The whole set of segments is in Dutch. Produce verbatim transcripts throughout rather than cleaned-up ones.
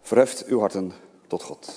Verheft uw harten tot God.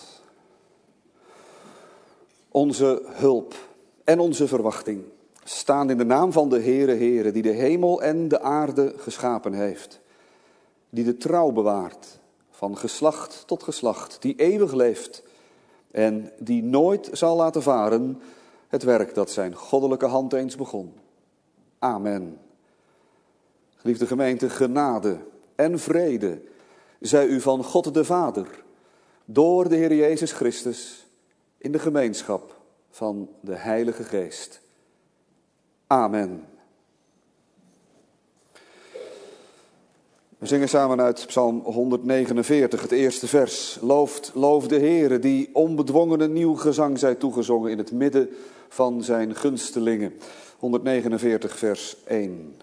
Onze hulp en onze verwachting staan in de naam van de Heere Heere, die de hemel en de aarde geschapen heeft. Die de trouw bewaart van geslacht tot geslacht, die eeuwig leeft en die nooit zal laten varen het werk dat zijn goddelijke hand eens begon. Amen. Geliefde gemeente, genade en vrede zij u van God de Vader, door de Heer Jezus Christus, in de gemeenschap van de Heilige Geest. Amen. We zingen samen uit Psalm honderdnegenenveertig, het eerste vers. Looft, loof de Heere, die onbedwongen een nieuw gezang zij toegezongen in het midden van zijn gunstelingen. honderdnegenenveertig, vers één.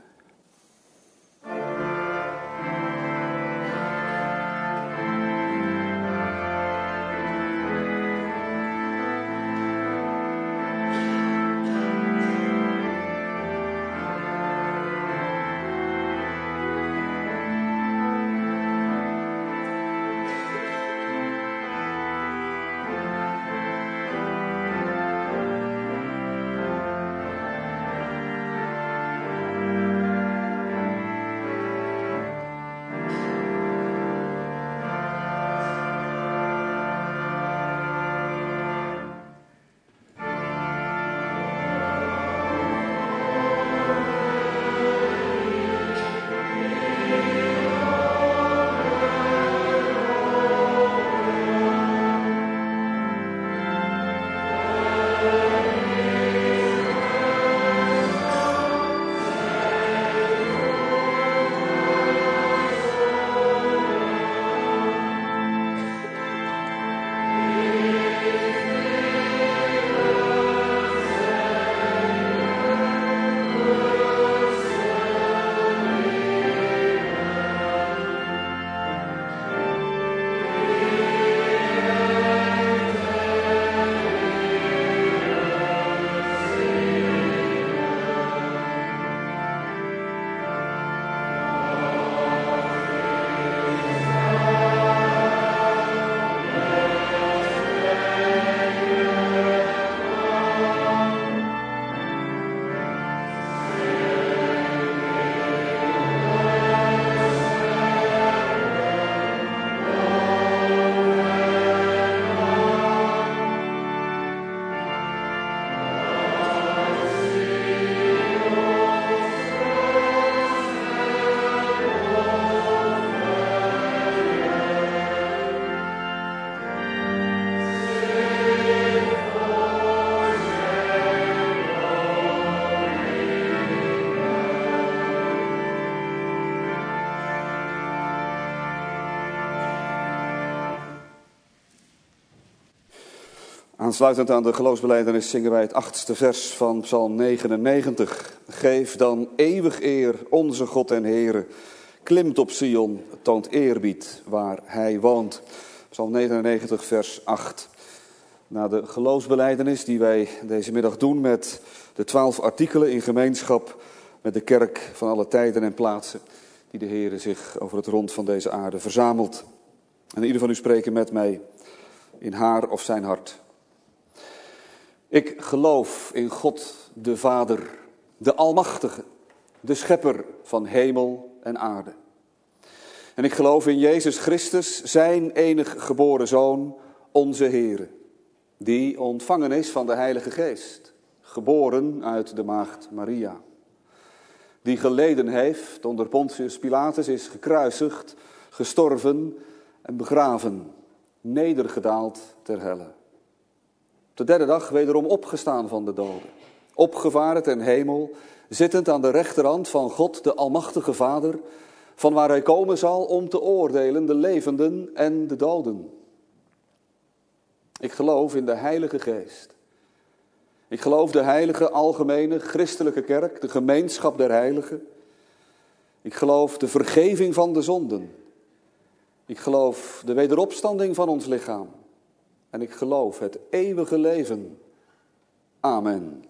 Aansluitend aan de geloofsbelijdenis zingen wij het achtste vers van Psalm negenennegentig. Geef dan eeuwig eer onze God en Heere. Klimt op Sion, toont eerbied waar hij woont. Psalm negenennegentig, vers acht. Na de geloofsbelijdenis die wij deze middag doen met de twaalf artikelen in gemeenschap met de kerk van alle tijden en plaatsen, die de Heere zich over het rond van deze aarde verzamelt. En ieder van u spreken met mij in haar of zijn hart. Ik geloof in God de Vader, de Almachtige, de Schepper van hemel en aarde. En ik geloof in Jezus Christus, zijn enig geboren Zoon, onze Heere, die ontvangen is van de Heilige Geest, geboren uit de maagd Maria. Die geleden heeft onder Pontius Pilatus, is gekruisigd, gestorven en begraven, nedergedaald ter helle. Op de derde dag wederom opgestaan van de doden, opgevaren ten hemel, zittend aan de rechterhand van God, de Almachtige Vader, van waar hij komen zal om te oordelen de levenden en de doden. Ik geloof in de Heilige Geest. Ik geloof de heilige, algemene, christelijke kerk, de gemeenschap der heiligen. Ik geloof de vergeving van de zonden. Ik geloof de wederopstanding van ons lichaam. En ik geloof het eeuwige leven. Amen.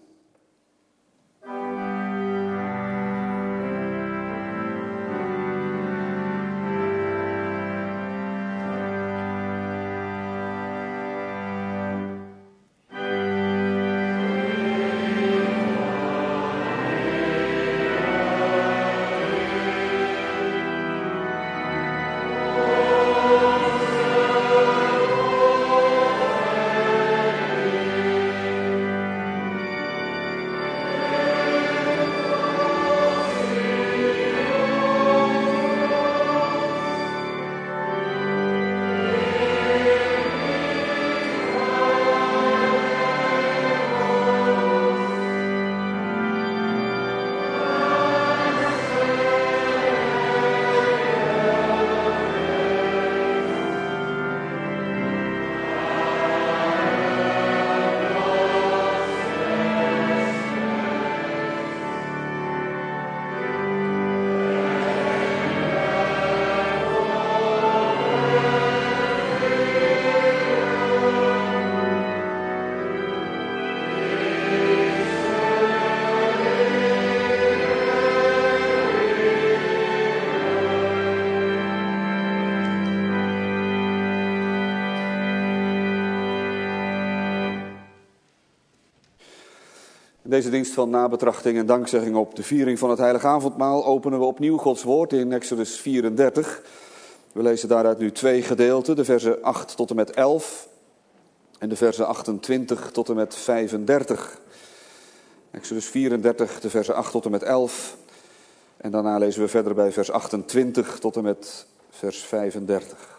In deze dienst van nabetrachting en dankzegging op de viering van het Heilige Avondmaal openen we opnieuw Gods woord in Exodus vierendertig. We lezen daaruit nu twee gedeelten, de versen acht tot en met elf en de versen achtentwintig tot en met vijfendertig. Exodus vierendertig, de versen acht tot en met elf en daarna lezen we verder bij vers achtentwintig tot en met vers vijfendertig.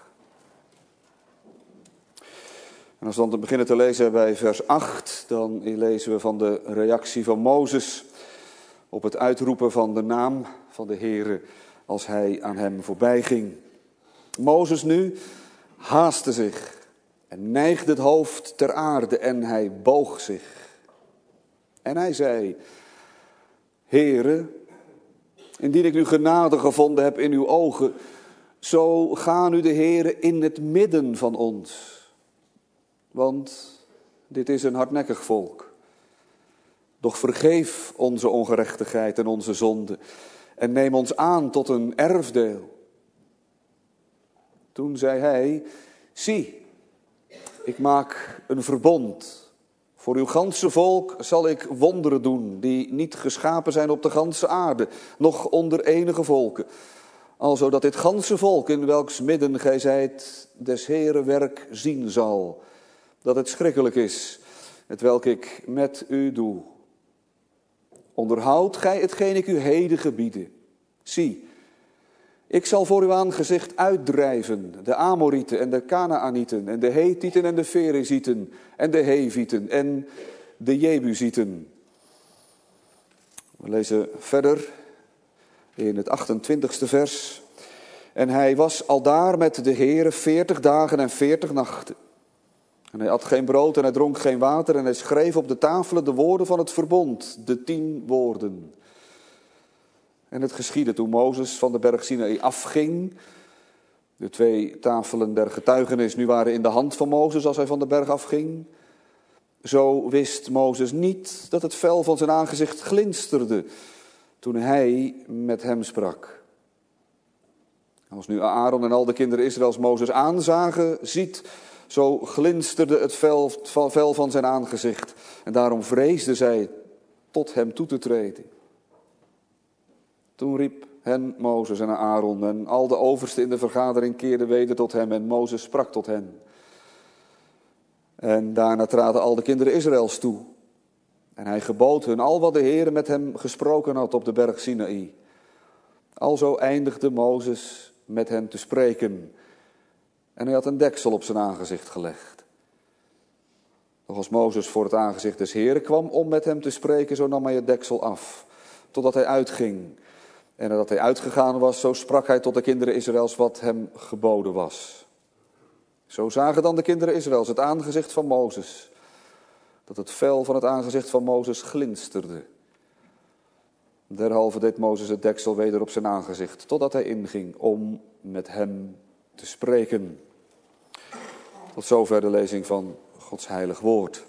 En als we dan beginnen te lezen bij vers acht, dan lezen we van de reactie van Mozes op het uitroepen van de naam van de Heere als hij aan hem voorbij ging. Mozes nu haastte zich en neigde het hoofd ter aarde en hij boog zich. En hij zei, Heere, indien ik nu genade gevonden heb in uw ogen, zo ga nu de Heere in het midden van ons. Want dit is een hardnekkig volk. Doch vergeef onze ongerechtigheid en onze zonde en neem ons aan tot een erfdeel. Toen zei hij, zie, ik maak een verbond. Voor uw ganse volk zal ik wonderen doen, die niet geschapen zijn op de ganse aarde, noch onder enige volken. Alzo dat dit ganse volk, in welks midden gij zijt, des Heere werk zien zal. Dat het schrikkelijk is, hetwelk ik met u doe. Onderhoud gij hetgeen ik u heden gebiede. Zie, ik zal voor uw aangezicht uitdrijven de Amorieten en de Kanaanieten en de Hethieten en de Ferezieten en de Hevieten en de Jebusieten. We lezen verder in het achtentwintigste vers. En hij was aldaar met de Heere veertig dagen en veertig nachten. En hij at geen brood en hij dronk geen water en hij schreef op de tafelen de woorden van het verbond, de tien woorden. En het geschiedde toen Mozes van de berg Sinaï afging. De twee tafelen der getuigenis nu waren in de hand van Mozes als hij van de berg afging. Zo wist Mozes niet dat het vel van zijn aangezicht glinsterde toen hij met hem sprak. Als nu Aaron en al de kinderen Israëls Mozes aanzagen, ziet, zo glinsterde het vel, vel van zijn aangezicht. En daarom vreesden zij tot hem toe te treden. Toen riep hen Mozes en Aaron en al de oversten in de vergadering keerden weder tot hem en Mozes sprak tot hen. En daarna traden al de kinderen Israëls toe. En hij gebood hun al wat de Heere met hem gesproken had op de berg Sinaï. Alzo eindigde Mozes met hen te spreken. En hij had een deksel op zijn aangezicht gelegd. Doch als Mozes voor het aangezicht des Heeren kwam om met hem te spreken, zo nam hij het deksel af, totdat hij uitging. En nadat hij uitgegaan was, zo sprak hij tot de kinderen Israëls wat hem geboden was. Zo zagen dan de kinderen Israëls het aangezicht van Mozes, dat het vel van het aangezicht van Mozes glinsterde. Derhalve deed Mozes het deksel weder op zijn aangezicht, totdat hij inging om met hem te spreken. Tot zover de lezing van Gods heilig woord.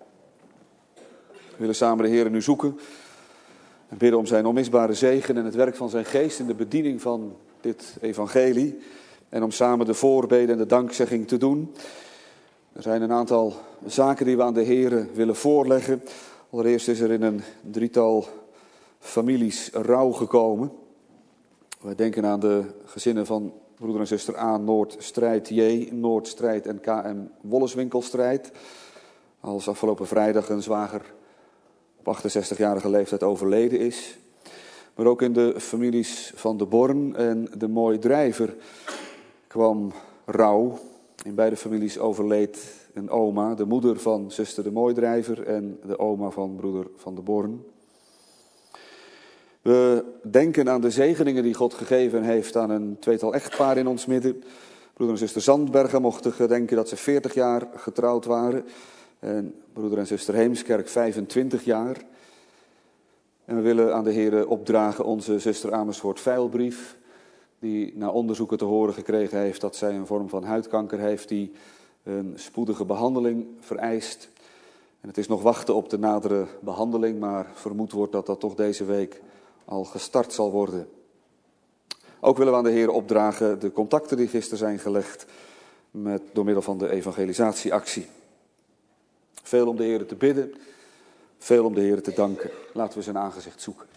We willen samen de Heer nu zoeken en bidden om zijn onmisbare zegen en het werk van zijn geest in de bediening van dit evangelie. En om samen de voorbeden en de dankzegging te doen. Er zijn een aantal zaken die we aan de Heer willen voorleggen. Allereerst is er in een drietal families rouw gekomen. We denken aan de gezinnen van broeder en zuster A. Noordstrijd J. Noordstrijd en K M Wolleswinkelstrijd. Als afgelopen vrijdag een zwager op achtenzestigjarige leeftijd overleden is. Maar ook in de families van de Born en de Mooi Drijver kwam rouw. In beide families overleed een oma, de moeder van zuster de Mooidrijver en de oma van broeder van de Born. We denken aan de zegeningen die God gegeven heeft aan een tweetal echtpaar in ons midden. Broeder en zuster Zandbergen mochten gedenken dat ze veertig jaar getrouwd waren. En broeder en zuster Heemskerk vijfentwintig jaar. En we willen aan de Heer opdragen onze zuster Amersfoort Veilbrief, die na onderzoeken te horen gekregen heeft dat zij een vorm van huidkanker heeft die een spoedige behandeling vereist. En het is nog wachten op de nadere behandeling, maar vermoed wordt dat dat toch deze week al gestart zal worden. Ook willen we aan de Heer opdragen de contacten die gisteren zijn gelegd met, door middel van de evangelisatieactie. Veel om de Heer te bidden Veel om de Heer te danken. Laten we zijn aangezicht zoeken.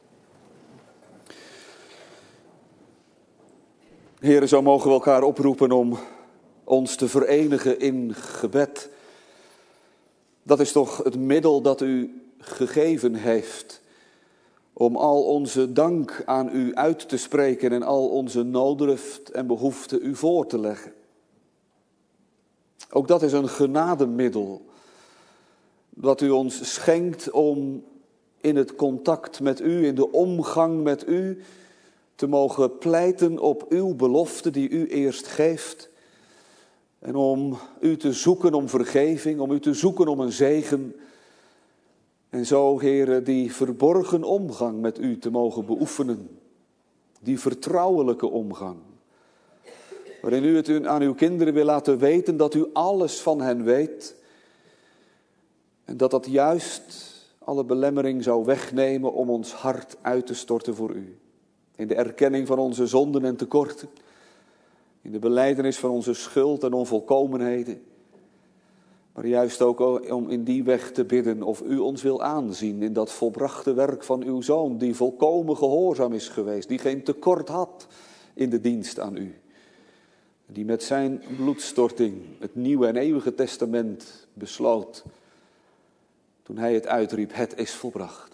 Heere, zo mogen we elkaar oproepen om ons te verenigen in gebed. Dat is toch het middel dat u gegeven heeft om al onze dank aan u uit te spreken en al onze nooddruft en behoefte u voor te leggen. Ook dat is een genademiddel dat u ons schenkt om in het contact met u, in de omgang met u, te mogen pleiten op uw belofte die u eerst geeft. En om u te zoeken om vergeving, om u te zoeken om een zegen. En zo, Heere, die verborgen omgang met u te mogen beoefenen. Die vertrouwelijke omgang. Waarin u het aan uw kinderen wil laten weten dat u alles van hen weet. En dat dat juist alle belemmering zou wegnemen om ons hart uit te storten voor u. In de erkenning van onze zonden en tekorten. In de belijdenis van onze schuld en onvolkomenheden. Maar juist ook om in die weg te bidden of u ons wil aanzien in dat volbrachte werk van uw Zoon. Die volkomen gehoorzaam is geweest. Die geen tekort had in de dienst aan u. Die met zijn bloedstorting het nieuwe en eeuwige testament besloot. Toen hij het uitriep, het is volbracht.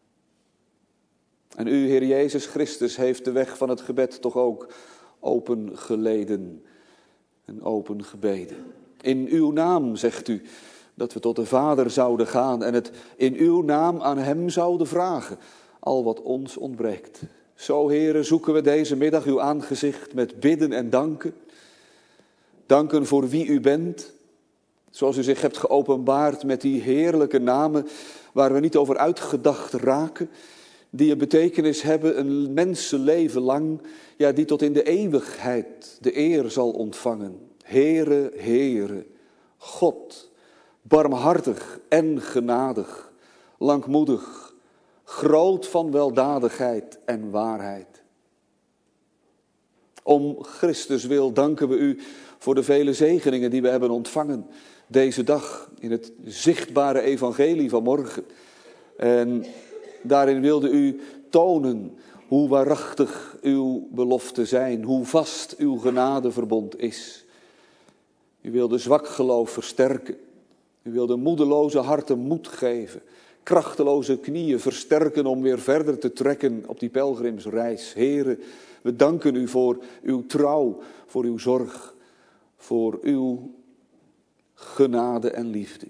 En u, Heer Jezus Christus, heeft de weg van het gebed toch ook open geleden en open gebeden. In uw naam, zegt u, dat we tot de Vader zouden gaan en het in uw naam aan hem zouden vragen, al wat ons ontbreekt. Zo, Heere, zoeken we deze middag uw aangezicht met bidden en danken. Danken voor wie u bent, zoals u zich hebt geopenbaard met die heerlijke namen waar we niet over uitgedacht raken, die een betekenis hebben een mensenleven lang, ja, die tot in de eeuwigheid de eer zal ontvangen. Heere, Heere, God, barmhartig en genadig, langmoedig, groot van weldadigheid en waarheid. Om Christus wil danken we u voor de vele zegeningen die we hebben ontvangen deze dag in het zichtbare evangelie van morgen. En daarin wilde u tonen hoe waarachtig uw beloften zijn, hoe vast uw genadeverbond is. U wilde zwak geloof versterken. U wilde moedeloze harten moed geven. Krachteloze knieën versterken om weer verder te trekken op die pelgrimsreis. Here, we danken u voor uw trouw, voor uw zorg, voor uw genade en liefde.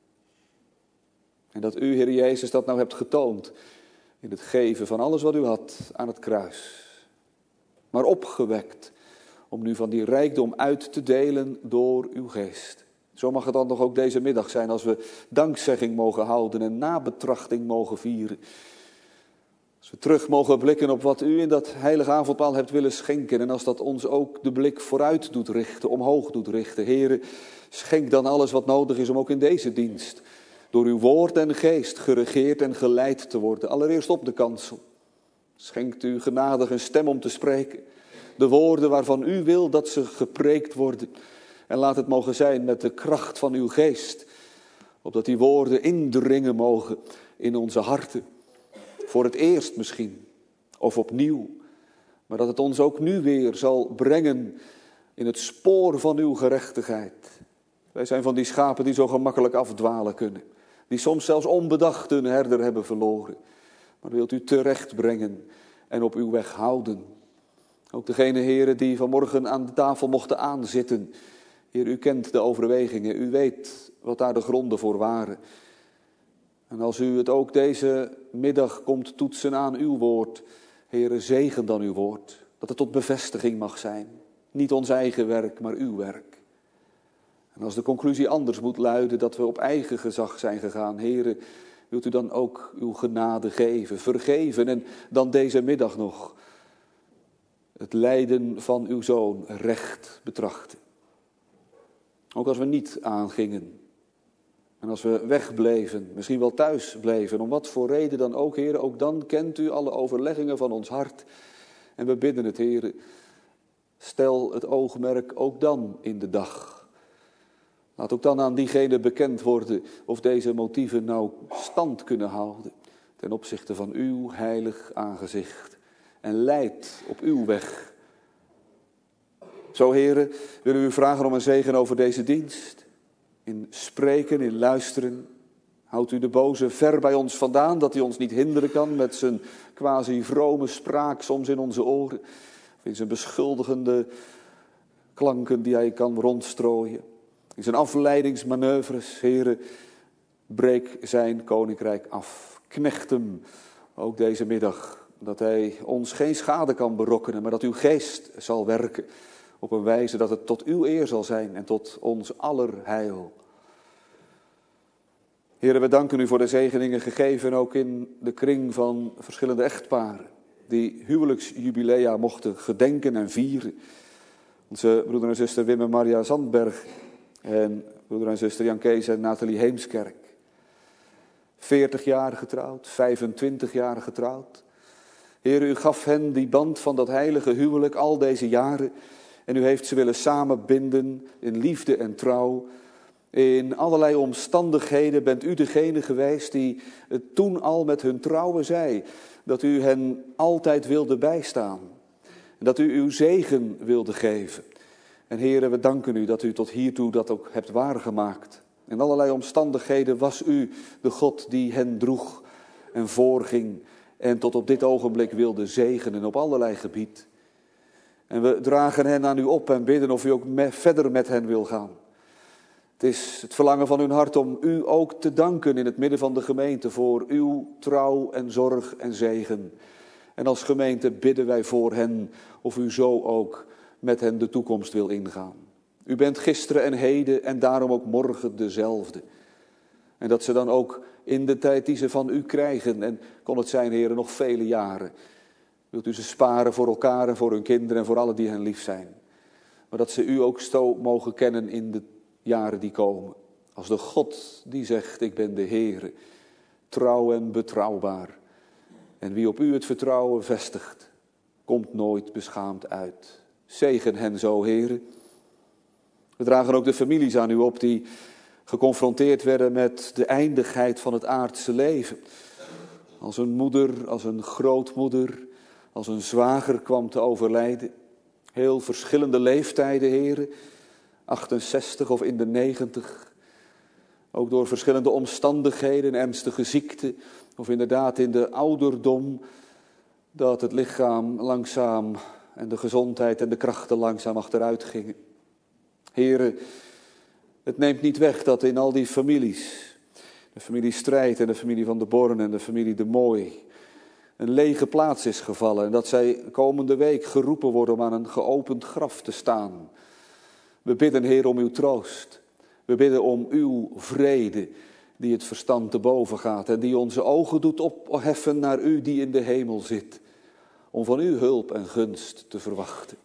En dat u, Heer Jezus, dat nou hebt getoond in het geven van alles wat u had aan het kruis. Maar opgewekt om nu van die rijkdom uit te delen door uw geest. Zo mag het dan toch ook deze middag zijn als we dankzegging mogen houden en nabetrachting mogen vieren. Als we terug mogen blikken op wat u in dat heilige avondmaal hebt willen schenken. En als dat ons ook de blik vooruit doet richten, omhoog doet richten. Heere, schenk dan alles wat nodig is om ook in deze dienst door uw woord en geest geregeerd en geleid te worden. Allereerst op de kansel. Schenkt u genadig een stem om te spreken. De woorden waarvan u wil dat ze gepreekt worden. En laat het mogen zijn met de kracht van uw geest. Opdat die woorden indringen mogen in onze harten. Voor het eerst misschien. Of opnieuw. Maar dat het ons ook nu weer zal brengen in het spoor van uw gerechtigheid. Wij zijn van die schapen die zo gemakkelijk afdwalen kunnen. Die soms zelfs onbedacht hun herder hebben verloren. Maar wilt u terecht brengen en op uw weg houden. Ook degene, heren, die vanmorgen aan de tafel mochten aanzitten. Heer, u kent de overwegingen. U weet wat daar de gronden voor waren. En als u het ook deze middag komt toetsen aan uw woord. Heere, zegen dan uw woord. Dat het tot bevestiging mag zijn. Niet ons eigen werk, maar uw werk. En als de conclusie anders moet luiden dat we op eigen gezag zijn gegaan. Heere, wilt u dan ook uw genade geven, vergeven en dan deze middag nog het lijden van uw Zoon recht betrachten. Ook als we niet aangingen. En als we wegbleven, misschien wel thuis bleven, om wat voor reden dan ook, Heere, ook dan kent u alle overleggingen van ons hart. En we bidden het, Heere, stel het oogmerk ook dan in de dag. Laat ook dan aan diegene bekend worden of deze motieven nou stand kunnen houden ten opzichte van uw heilig aangezicht. En leid op uw weg. Zo, heren, willen we u vragen om een zegen over deze dienst. In spreken, in luisteren. Houdt u de boze ver bij ons vandaan, dat hij ons niet hinderen kan met zijn quasi-vrome spraak soms in onze oren. Of in zijn beschuldigende klanken die hij kan rondstrooien. In zijn afleidingsmanoeuvres, heren, breek zijn koninkrijk af. Knecht hem ook deze middag, dat hij ons geen schade kan berokkenen, maar dat uw geest zal werken op een wijze dat het tot uw eer zal zijn en tot ons aller heil. Heren, we danken u voor de zegeningen gegeven, ook in de kring van verschillende echtparen, die huwelijksjubilea mochten gedenken en vieren. Onze broeder en zuster Wim en Maria Zandberg en broeder en zuster Jan Kees en Nathalie Heemskerk. veertig jaar getrouwd, vijfentwintig jaar getrouwd. Heer, u gaf hen die band van dat heilige huwelijk al deze jaren. En u heeft ze willen samenbinden in liefde en trouw. In allerlei omstandigheden bent u degene geweest die het toen al met hun trouwen zei. Dat u hen altijd wilde bijstaan. En dat u uw zegen wilde geven. En heren, we danken u dat u tot hiertoe dat ook hebt waargemaakt. In allerlei omstandigheden was u de God die hen droeg en voorging. En tot op dit ogenblik wilde zegenen op allerlei gebied. En we dragen hen aan u op en bidden of u ook me, verder met hen wil gaan. Het is het verlangen van hun hart om u ook te danken in het midden van de gemeente voor uw trouw en zorg en zegen. En als gemeente bidden wij voor hen of u zo ook met hen de toekomst wil ingaan. U bent gisteren en heden en daarom ook morgen dezelfde. En dat ze dan ook in de tijd die ze van u krijgen, en kon het zijn, heren, nog vele jaren, wilt u ze sparen voor elkaar en voor hun kinderen en voor allen die hen lief zijn. Maar dat ze u ook zo mogen kennen in de jaren die komen. Als de God die zegt, ik ben de Heere, trouw en betrouwbaar. En wie op u het vertrouwen vestigt, komt nooit beschaamd uit. Zegen hen zo, heren. We dragen ook de families aan u op die geconfronteerd werden met de eindigheid van het aardse leven. Als een moeder, als een grootmoeder, als een zwager kwam te overlijden. Heel verschillende leeftijden, heren. achtenzestig of in de negentig. Ook door verschillende omstandigheden, ernstige ziekte. Of inderdaad in de ouderdom. Dat het lichaam langzaam en de gezondheid en de krachten langzaam achteruit gingen. Heren, het neemt niet weg dat in al die families, de familie Strijd en de familie Van de Born en de familie De Mooi, een lege plaats is gevallen. En dat zij komende week geroepen worden om aan een geopend graf te staan. We bidden, Heer, om uw troost. We bidden om uw vrede, die het verstand te boven gaat. En die onze ogen doet opheffen naar u die in de hemel zit. Om van u hulp en gunst te verwachten.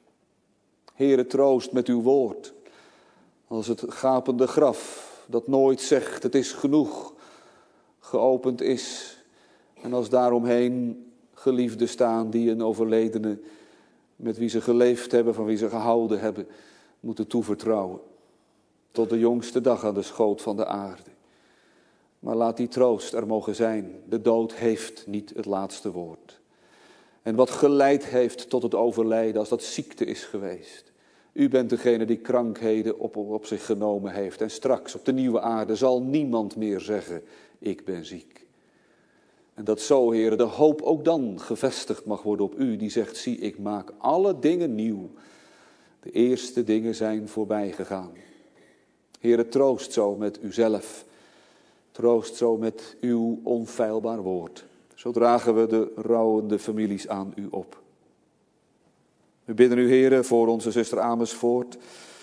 Heere, troost met uw woord. Als het gapende graf dat nooit zegt, het is genoeg, geopend is. En als daaromheen geliefden staan die een overledene, met wie ze geleefd hebben, van wie ze gehouden hebben, moeten toevertrouwen. Tot de jongste dag aan de schoot van de aarde. Maar laat die troost er mogen zijn. De dood heeft niet het laatste woord. En wat geleid heeft tot het overlijden, als dat ziekte is geweest. U bent degene die krankheden op, op zich genomen heeft. En straks op de nieuwe aarde zal niemand meer zeggen, ik ben ziek. En dat zo, heren, de hoop ook dan gevestigd mag worden op u, die zegt, zie, ik maak alle dingen nieuw. De eerste dingen zijn voorbij gegaan. Heren, troost zo met uzelf. Troost zo met uw onfeilbaar woord. Zo dragen we de rouwende families aan u op. We bidden u, heren, voor onze zuster Amersfoort.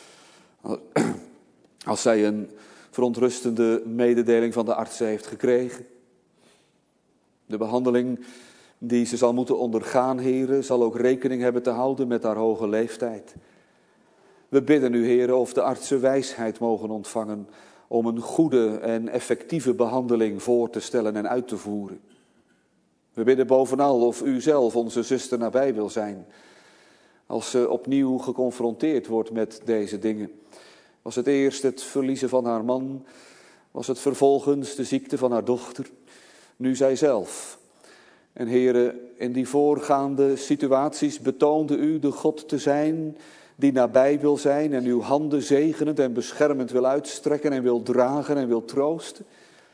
Als zij een verontrustende mededeling van de artsen heeft gekregen. De behandeling die ze zal moeten ondergaan, heren, zal ook rekening hebben te houden met haar hoge leeftijd. We bidden u, heren, of de artsen wijsheid mogen ontvangen om een goede en effectieve behandeling voor te stellen en uit te voeren. We bidden bovenal of u zelf onze zuster nabij wil zijn, als ze opnieuw geconfronteerd wordt met deze dingen. Was het eerst het verliezen van haar man? Was het vervolgens de ziekte van haar dochter? Nu zijzelf. En Heere, in die voorgaande situaties betoonde u de God te zijn die nabij wil zijn en uw handen zegenend en beschermend wil uitstrekken en wil dragen en wil troosten.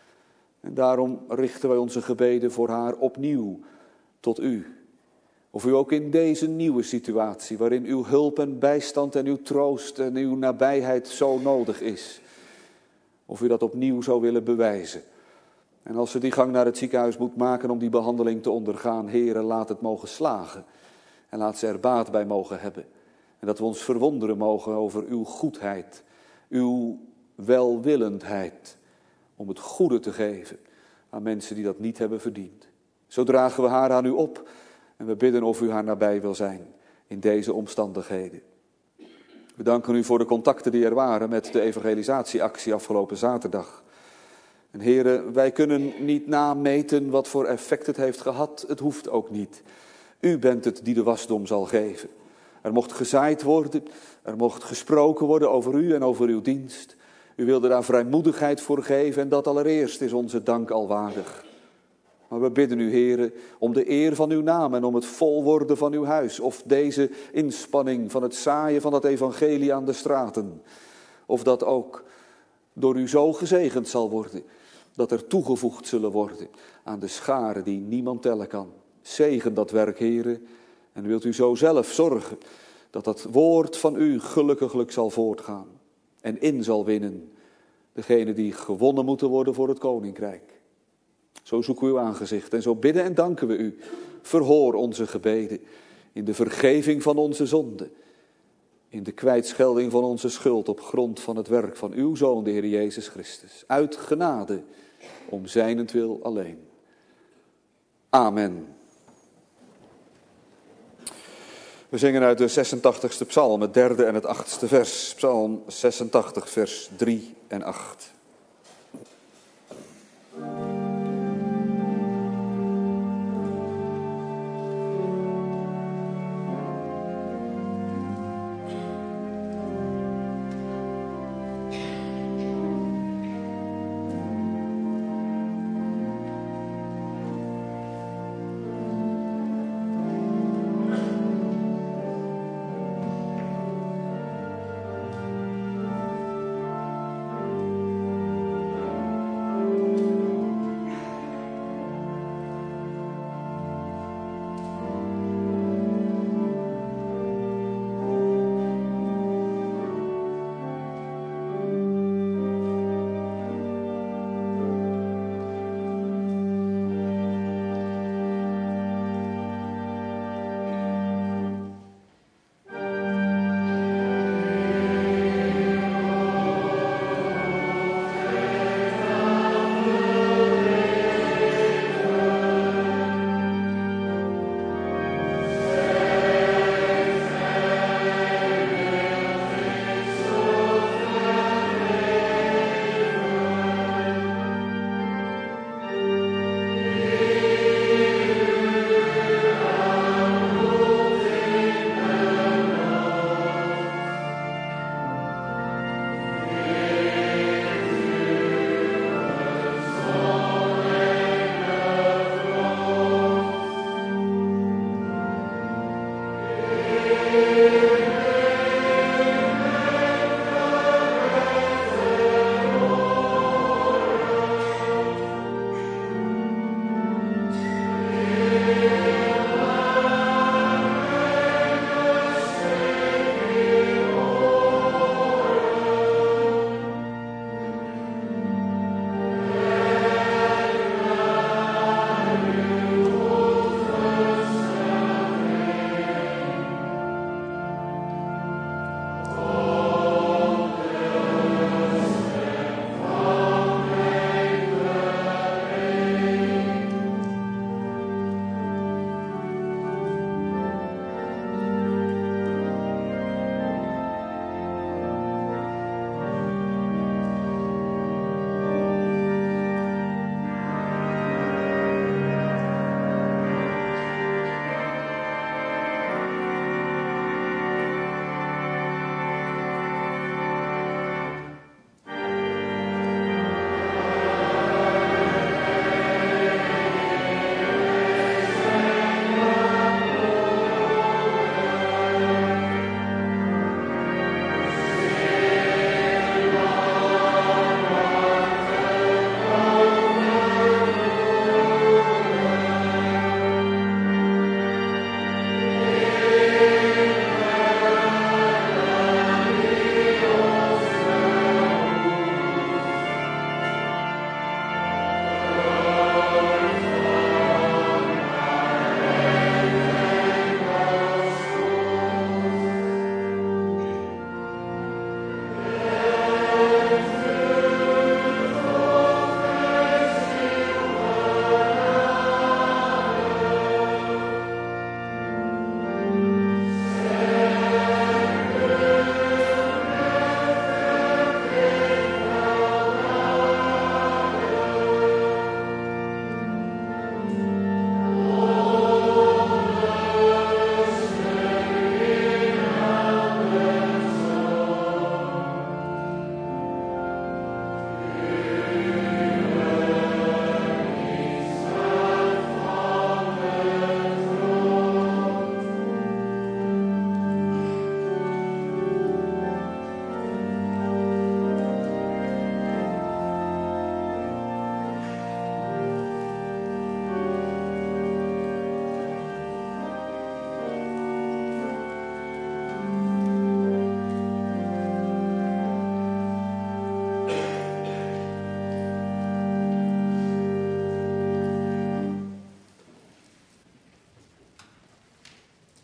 En daarom richten wij onze gebeden voor haar opnieuw tot u. Of u ook in deze nieuwe situatie, waarin uw hulp en bijstand en uw troost en uw nabijheid zo nodig is, of u dat opnieuw zou willen bewijzen. En als ze die gang naar het ziekenhuis moet maken om die behandeling te ondergaan, Heere, laat het mogen slagen. En laat ze er baat bij mogen hebben. En dat we ons verwonderen mogen over uw goedheid, uw welwillendheid, om het goede te geven aan mensen die dat niet hebben verdiend. Zo dragen we haar aan u op en we bidden of u haar nabij wil zijn in deze omstandigheden. We danken u voor de contacten die er waren met de evangelisatieactie afgelopen zaterdag. En heren, wij kunnen niet nameten wat voor effect het heeft gehad. Het hoeft ook niet. U bent het die de wasdom zal geven. Er mocht gezaaid worden, er mocht gesproken worden over u en over uw dienst. U wilde daar vrijmoedigheid voor geven en dat allereerst is onze dank al waardig. Maar we bidden u, heren, om de eer van uw naam en om het vol worden van uw huis. Of deze inspanning van het zaaien van het evangelie aan de straten. Of dat ook door u zo gezegend zal worden, dat er toegevoegd zullen worden aan de scharen die niemand tellen kan. Zegen dat werk, heren, en wilt u zo zelf zorgen dat dat woord van u gelukkiglijk zal voortgaan en in zal winnen degene die gewonnen moeten worden voor het koninkrijk. Zo zoeken we uw aangezicht en zo bidden en danken we u. Verhoor onze gebeden in de vergeving van onze zonden, in de kwijtschelding van onze schuld op grond van het werk van uw Zoon, de Heer Jezus Christus. Uit genade, om zijnentwil alleen. Amen. We zingen uit de zesentachtigste psalm, het derde en het achtste vers. Psalm zesentachtig, vers drie en acht.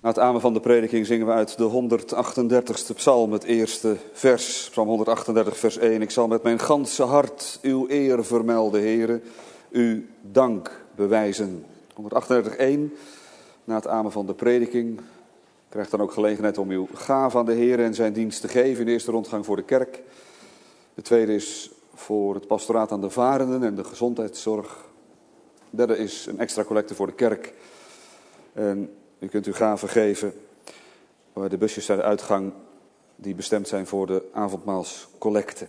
Na het amen van de prediking zingen we uit de honderdachtendertigste psalm, het eerste vers. Psalm honderdachtendertig, vers één. Ik zal met mijn ganse hart uw eer vermelden, Heere, uw dank bewijzen. honderdachtendertig, één. Na het amen van de prediking krijgt dan ook gelegenheid om uw gave aan de Heere en zijn dienst te geven. In de eerste rondgang voor de kerk. De tweede is voor het pastoraat aan de varenden en de gezondheidszorg. De derde is een extra collecte voor de kerk. En u kunt uw gaven geven. De busjes zijn de uitgang die bestemd zijn voor de avondmaalscollecte.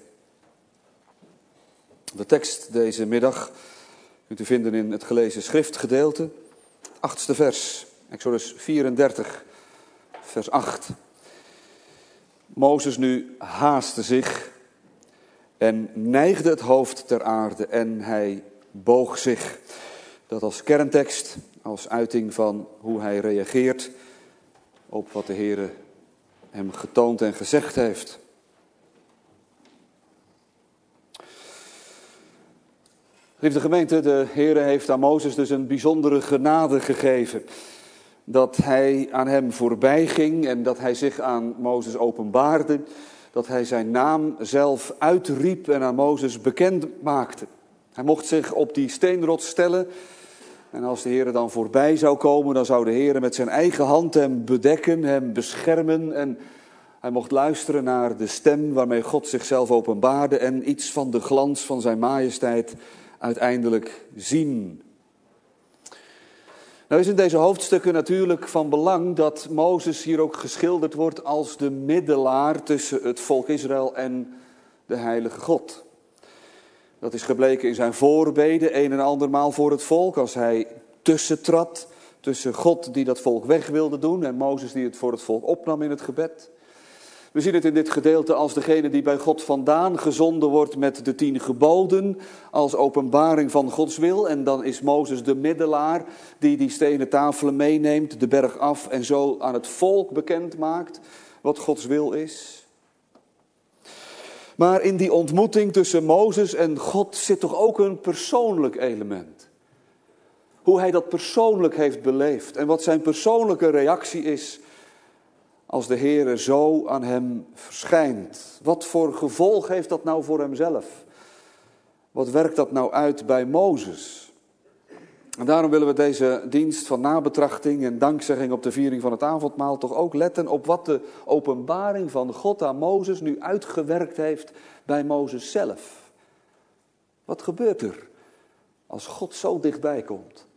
De tekst deze middag kunt u vinden in het gelezen schriftgedeelte. Achtste vers, Exodus vierendertig, vers acht. Mozes nu haastte zich en neigde het hoofd ter aarde en hij boog zich. Dat als kerntekst, als uiting van hoe hij reageert op wat de Heere hem getoond en gezegd heeft. Lieve gemeente, de Heere heeft aan Mozes dus een bijzondere genade gegeven. Dat hij aan hem voorbij ging en dat hij zich aan Mozes openbaarde. Dat hij zijn naam zelf uitriep en aan Mozes bekend maakte. Hij mocht zich op die steenrots stellen. En als de Heere dan voorbij zou komen, dan zou de Heere met zijn eigen hand hem bedekken, hem beschermen. En hij mocht luisteren naar de stem waarmee God zichzelf openbaarde en iets van de glans van zijn majesteit uiteindelijk zien. Nou is in deze hoofdstukken natuurlijk van belang dat Mozes hier ook geschilderd wordt als de middelaar tussen het volk Israël en de heilige God. Dat is gebleken in zijn voorbeden, een en andermaal voor het volk, als hij tussentrad tussen God die dat volk weg wilde doen en Mozes die het voor het volk opnam in het gebed. We zien het in dit gedeelte als degene die bij God vandaan gezonden wordt met de tien geboden, als openbaring van Gods wil. En dan is Mozes de middelaar die die stenen tafelen meeneemt, de berg af en zo aan het volk bekend maakt wat Gods wil is. Maar in die ontmoeting tussen Mozes en God zit toch ook een persoonlijk element. Hoe hij dat persoonlijk heeft beleefd en wat zijn persoonlijke reactie is als de Heere zo aan hem verschijnt. Wat voor gevolg heeft dat nou voor hemzelf? Wat werkt dat nou uit bij Mozes? En daarom willen we deze dienst van nabetrachting en dankzegging op de viering van het avondmaal toch ook letten op wat de openbaring van God aan Mozes nu uitgewerkt heeft bij Mozes zelf. Wat gebeurt er als God zo dichtbij komt?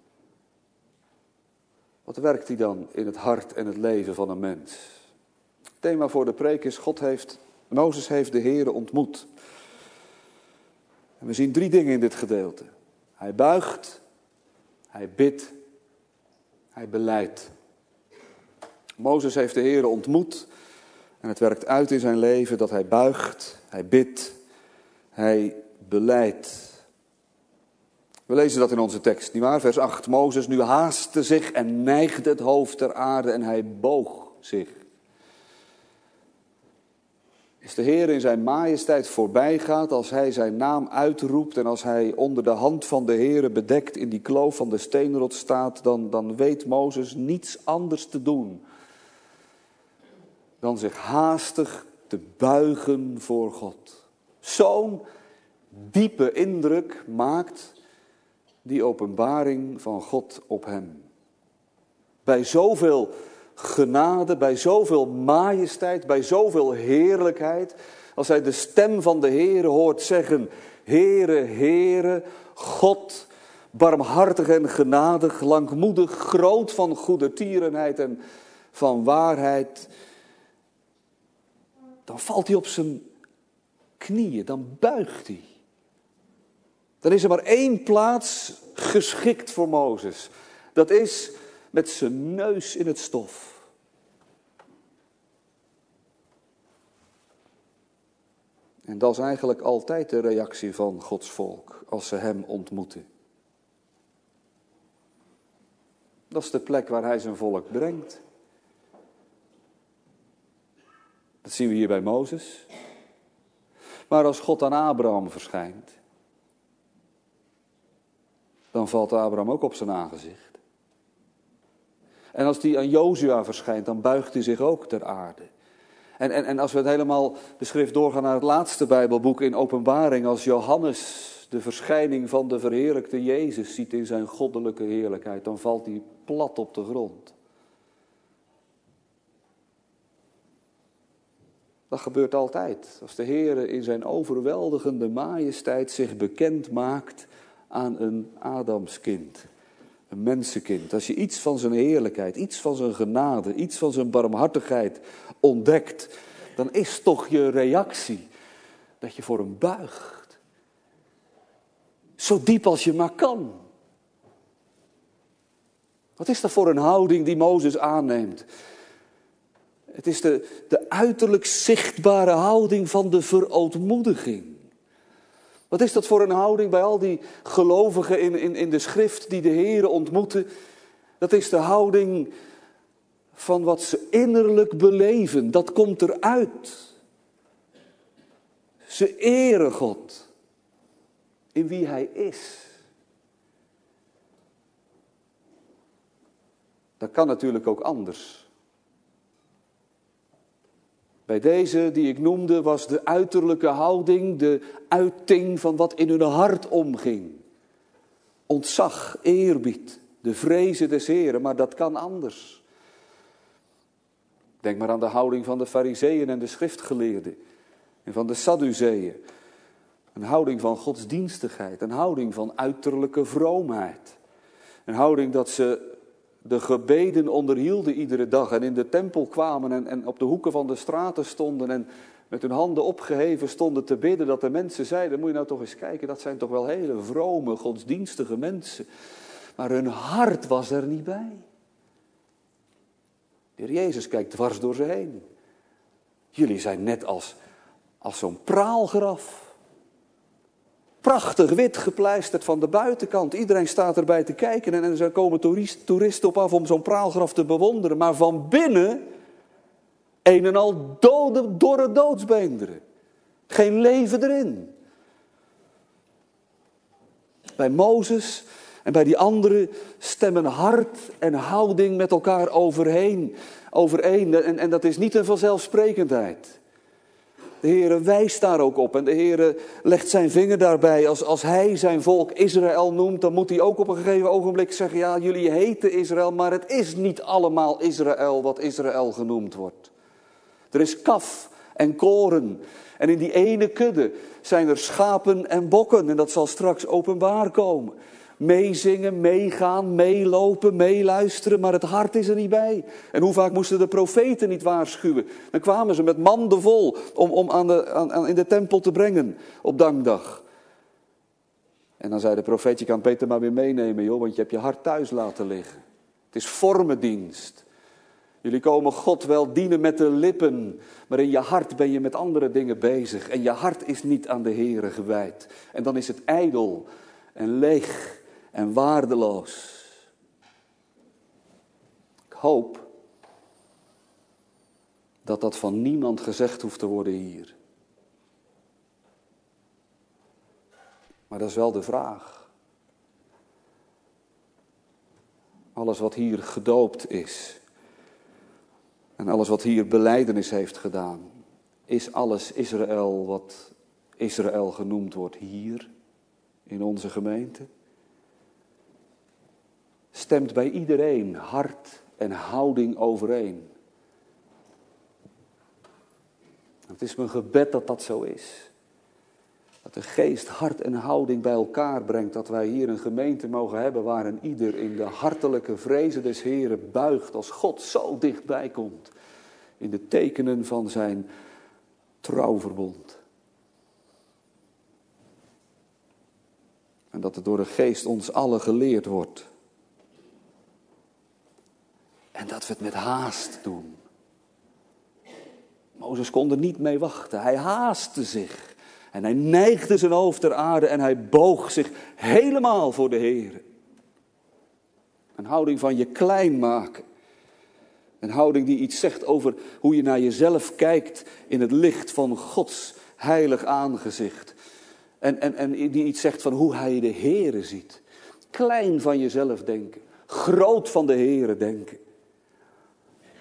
Wat werkt hij dan in het hart en het leven van een mens? Het thema voor de preek is, God heeft, Mozes heeft de Heere ontmoet. En we zien drie dingen in dit gedeelte. Hij buigt, hij bidt, hij belijdt. Mozes heeft de Heere ontmoet en het werkt uit in zijn leven dat hij buigt, hij bidt, hij belijdt. We lezen dat in onze tekst, nietwaar? Vers acht. Mozes nu haastte zich en neigde het hoofd ter aarde en hij boog zich. Als de Heer in zijn majesteit voorbij gaat, als hij zijn naam uitroept en als hij onder de hand van de Heere bedekt in die kloof van de steenrots staat, dan, dan weet Mozes niets anders te doen dan zich haastig te buigen voor God. Zo'n diepe indruk maakt die openbaring van God op hem. Bij zoveel genade, bij zoveel majesteit, bij zoveel heerlijkheid, als hij de stem van de Heere hoort zeggen, Heere, Heere, God, barmhartig en genadig, langmoedig, groot van goedertierenheid en van waarheid, dan valt hij op zijn knieën, dan buigt hij. Dan is er maar één plaats geschikt voor Mozes. Dat is met zijn neus in het stof. En dat is eigenlijk altijd de reactie van Gods volk als ze hem ontmoeten. Dat is de plek waar hij zijn volk brengt. Dat zien we hier bij Mozes. Maar als God aan Abraham verschijnt, dan valt Abraham ook op zijn aangezicht. En als die aan Jozua verschijnt, dan buigt hij zich ook ter aarde. En, en, en als we het helemaal de schrift doorgaan naar het laatste Bijbelboek in Openbaring, als Johannes de verschijning van de verheerlijkte Jezus ziet in zijn goddelijke heerlijkheid, dan valt hij plat op de grond. Dat gebeurt altijd. Als de Heer in zijn overweldigende majesteit zich bekend maakt aan een Adamskind, een mensenkind. Als je iets van zijn heerlijkheid, iets van zijn genade, iets van zijn barmhartigheid ontdekt, dan is toch je reactie dat je voor hem buigt. Zo diep als je maar kan. Wat is dat voor een houding die Mozes aanneemt? Het is de, de uiterlijk zichtbare houding van de verootmoediging. Wat is dat voor een houding bij al die gelovigen in, in, in de schrift die de Heere ontmoeten? Dat is de houding van wat ze innerlijk beleven. Dat komt eruit. Ze eren God in wie Hij is. Dat kan natuurlijk ook anders. Bij deze die ik noemde was de uiterlijke houding de uiting van wat in hun hart omging. Ontzag, eerbied, de vrezen des Heren, maar dat kan anders. Denk maar aan de houding van de Farizeeën en de schriftgeleerden en van de Sadduceeën. Een houding van godsdienstigheid, een houding van uiterlijke vroomheid. Een houding dat ze de gebeden onderhielden iedere dag en in de tempel kwamen en, en op de hoeken van de straten stonden en met hun handen opgeheven stonden te bidden, dat de mensen zeiden, moet je nou toch eens kijken, dat zijn toch wel hele vrome, godsdienstige mensen. Maar hun hart was er niet bij. De Heer Jezus kijkt dwars door ze heen. Jullie zijn net als, als zo'n praalgraf. Prachtig wit gepleisterd van de buitenkant. Iedereen staat erbij te kijken en er komen toerist, toeristen op af om zo'n praalgraf te bewonderen. Maar van binnen een en al dode, dorre doodsbeenderen. Geen leven erin. Bij Mozes en bij die anderen stemmen hart en houding met elkaar overheen. overeen. En, en dat is niet een vanzelfsprekendheid. De Heere wijst daar ook op en de Heere legt zijn vinger daarbij. Als, als hij zijn volk Israël noemt, dan moet hij ook op een gegeven ogenblik zeggen, ja, jullie heten Israël, maar het is niet allemaal Israël wat Israël genoemd wordt. Er is kaf en koren en in die ene kudde zijn er schapen en bokken en dat zal straks openbaar komen. Meezingen, meegaan, meelopen, meeluisteren, maar het hart is er niet bij. En hoe vaak moesten de profeten niet waarschuwen? Dan kwamen ze met manden vol om, om aan de, aan, aan in de tempel te brengen op dankdag. En dan zei de profeet, je kan Peter maar weer meenemen, joh, want je hebt je hart thuis laten liggen. Het is vormendienst. Jullie komen God wel dienen met de lippen, maar in je hart ben je met andere dingen bezig. En je hart is niet aan de Heere gewijd. En dan is het ijdel en leeg en waardeloos. Ik hoop dat dat van niemand gezegd hoeft te worden hier. Maar dat is wel de vraag. Alles wat hier gedoopt is en alles wat hier belijdenis heeft gedaan, is alles Israël wat Israël genoemd wordt hier in onze gemeente? Stemt bij iedereen hart en houding overeen? Het is mijn gebed dat dat zo is. Dat de geest hart en houding bij elkaar brengt. Dat wij hier een gemeente mogen hebben waar een ieder in de hartelijke vrezen des Heren buigt. Als God zo dichtbij komt. In de tekenen van zijn trouwverbond. En dat het door de geest ons allen geleerd wordt. En dat we het met haast doen. Mozes kon er niet mee wachten. Hij haastte zich. En hij neigde zijn hoofd ter aarde en hij boog zich helemaal voor de Heer. Een houding van je klein maken. Een houding die iets zegt over hoe je naar jezelf kijkt in het licht van Gods heilig aangezicht. En, en, en die iets zegt van hoe hij de Heere ziet. Klein van jezelf denken. Groot van de Heere denken.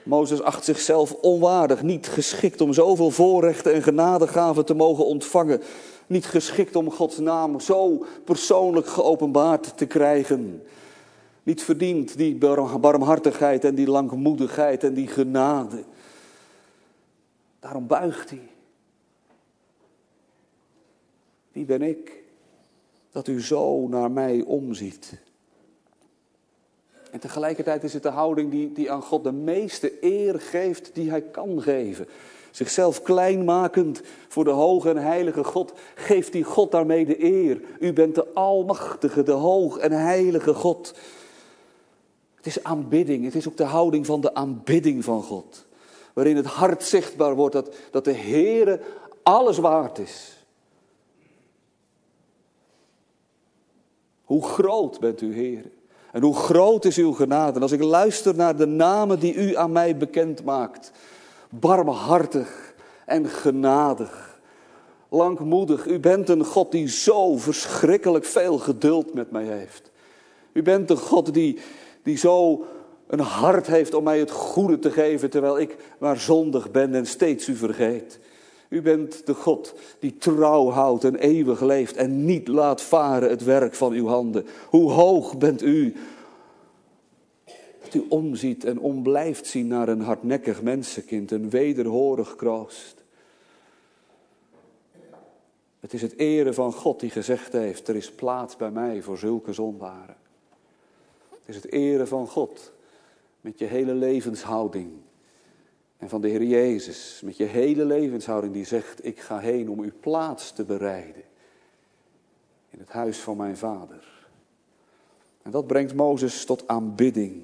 Mozes acht zichzelf onwaardig, niet geschikt om zoveel voorrechten en genadegaven te mogen ontvangen. Niet geschikt om Gods naam zo persoonlijk geopenbaard te krijgen. Niet verdiend die barmhartigheid en die langmoedigheid en die genade. Daarom buigt hij. Wie ben ik dat u zo naar mij omziet? En tegelijkertijd is het de houding die, die aan God de meeste eer geeft die hij kan geven. Zichzelf kleinmakend voor de hoge en heilige God, geeft die God daarmee de eer. U bent de almachtige, de hoog en heilige God. Het is aanbidding, het is ook de houding van de aanbidding van God. Waarin het hart zichtbaar wordt dat, dat de Heere alles waard is. Hoe groot bent u, Heere. En hoe groot is uw genade. En als ik luister naar de namen die u aan mij bekend maakt. Barmhartig en genadig. Langmoedig. U bent een God die zo verschrikkelijk veel geduld met mij heeft. U bent een God die, die zo een hart heeft om mij het goede te geven. Terwijl ik maar zondig ben en steeds u vergeet. U bent de God die trouw houdt en eeuwig leeft en niet laat varen het werk van uw handen. Hoe hoog bent u, dat u omziet en om blijft zien naar een hardnekkig mensenkind, een wederhorig kroost. Het is het ere van God die gezegd heeft, er is plaats bij mij voor zulke zondaren. Het is het ere van God met je hele levenshouding. En van de Heer Jezus, met je hele levenshouding die zegt, ik ga heen om uw plaats te bereiden. In het huis van mijn vader. En dat brengt Mozes tot aanbidding.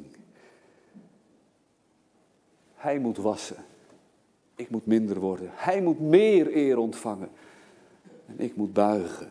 Hij moet wassen. Ik moet minder worden. Hij moet meer eer ontvangen. En ik moet buigen.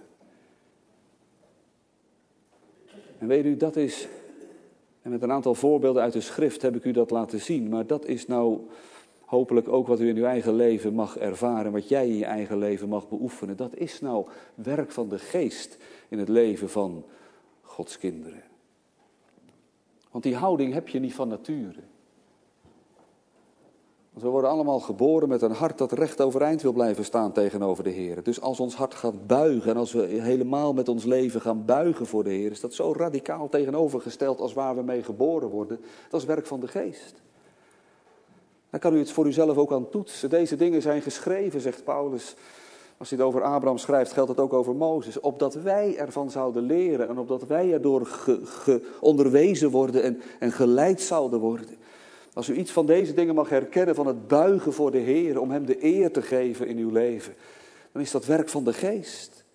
En weet u, dat is, en met een aantal voorbeelden uit de schrift heb ik u dat laten zien. Maar dat is nou hopelijk ook wat u in uw eigen leven mag ervaren. Wat jij in je eigen leven mag beoefenen. Dat is nou werk van de geest in het leven van Gods kinderen. Want die houding heb je niet van nature. Want we worden allemaal geboren met een hart dat recht overeind wil blijven staan tegenover de Heer. Dus als ons hart gaat buigen en als we helemaal met ons leven gaan buigen voor de Heer, is dat zo radicaal tegenovergesteld als waar we mee geboren worden. Dat is werk van de geest. Dan kan u het voor uzelf ook aan toetsen. Deze dingen zijn geschreven, zegt Paulus. Als hij het over Abraham schrijft, geldt het ook over Mozes. Opdat wij ervan zouden leren en opdat wij erdoor ge, ge, onderwezen worden en, en geleid zouden worden. Als u iets van deze dingen mag herkennen, van het buigen voor de Heer, om hem de eer te geven in uw leven, dan is dat werk van de geest.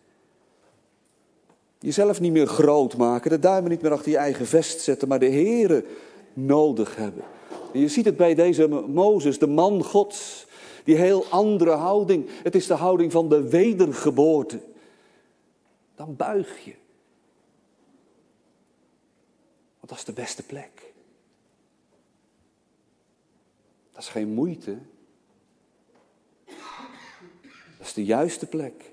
Jezelf niet meer groot maken, de duimen niet meer achter je eigen vest zetten, maar de Heere nodig hebben. En je ziet het bij deze Mozes, de man Gods, die heel andere houding. Het is de houding van de wedergeboorte. Dan buig je. Want dat is de beste plek. Dat is geen moeite. Dat is de juiste plek.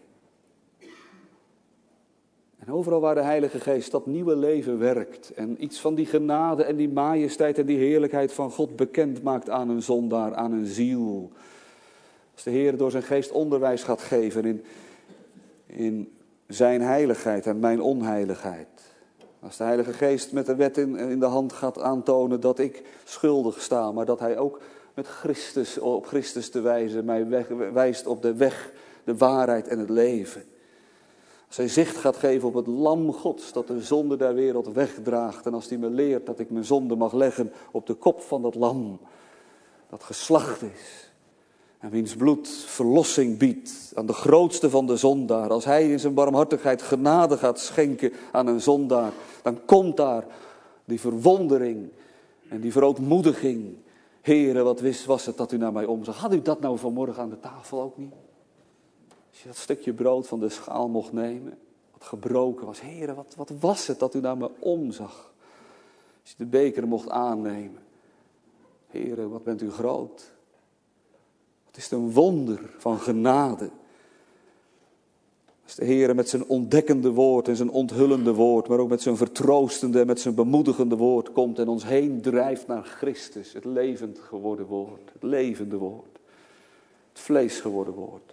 En overal waar de Heilige Geest dat nieuwe leven werkt en iets van die genade en die majesteit en die heerlijkheid van God bekend maakt aan een zondaar, aan een ziel. Als de Heer door zijn geest onderwijs gaat geven in, in zijn heiligheid en mijn onheiligheid. Als de Heilige Geest met de wet in, in de hand gaat aantonen dat ik schuldig sta, maar dat hij ook met Christus, op Christus te wijzen, mij weg, wijst op de weg, de waarheid en het leven. Als hij zicht gaat geven op het lam Gods dat de zonde der wereld wegdraagt. En als hij me leert dat ik mijn zonde mag leggen op de kop van dat lam. Dat geslacht is. En wiens bloed verlossing biedt aan de grootste van de zondaar. Als hij in zijn barmhartigheid genade gaat schenken aan een zondaar. Dan komt daar die verwondering en die verootmoediging. Heere, wat wist was het dat u naar mij omzag. Had u dat nou vanmorgen aan de tafel ook niet? Als je dat stukje brood van de schaal mocht nemen, wat gebroken was. Heere, wat, wat was het dat u naar me omzag? Als je de beker mocht aannemen. Heere, wat bent u groot. Wat is het een wonder van genade. Als de Heer met zijn ontdekkende woord en zijn onthullende woord, maar ook met zijn vertroostende en met zijn bemoedigende woord komt en ons heen drijft naar Christus, het levend geworden woord, het levende woord, het vlees geworden woord.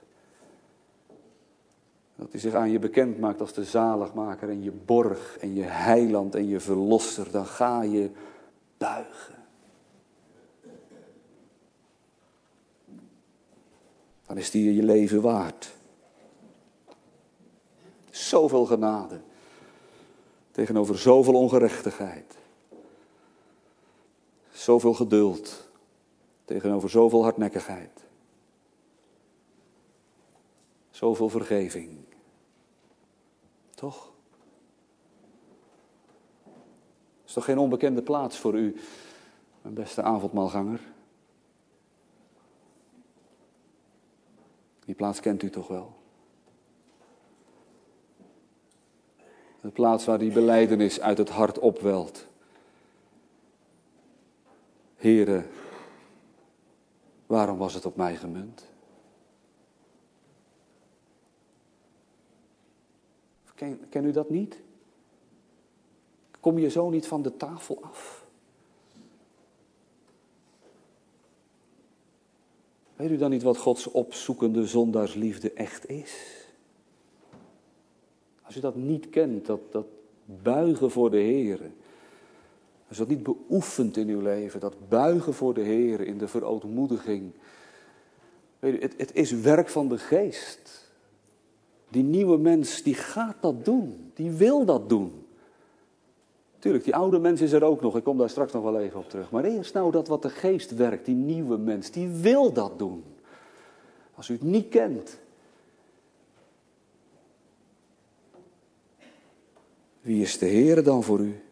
Dat hij zich aan je bekend maakt als de zaligmaker en je borg en je heiland en je verlosser, dan ga je buigen. Dan is die je leven waard. Zoveel genade tegenover zoveel ongerechtigheid. Zoveel geduld tegenover zoveel hardnekkigheid. Zoveel vergeving. Toch? Is toch geen onbekende plaats voor u, mijn beste avondmaalganger? Die plaats kent u toch wel? De plaats waar die belijdenis uit het hart opwelt. Heere, waarom was het op mij gemunt? Ken, ken u dat niet? Kom je zo niet van de tafel af? Weet u dan niet wat Gods opzoekende zondaarsliefde echt is? Als u dat niet kent, dat, dat buigen voor de Heere. Als u dat niet beoefent in uw leven, dat buigen voor de Heere in de verootmoediging. Weet u, het, het is werk van de geest. Die nieuwe mens, die gaat dat doen. Die wil dat doen. Tuurlijk, die oude mens is er ook nog. Ik kom daar straks nog wel even op terug. Maar eerst nou dat wat de geest werkt, die nieuwe mens, die wil dat doen. Als u het niet kent. Wie is de Heere dan voor u?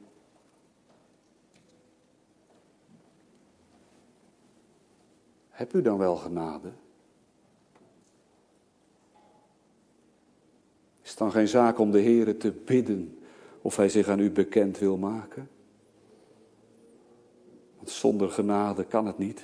Heb u dan wel genade? Is het dan geen zaak om de Heere te bidden of hij zich aan u bekend wil maken? Want zonder genade kan het niet.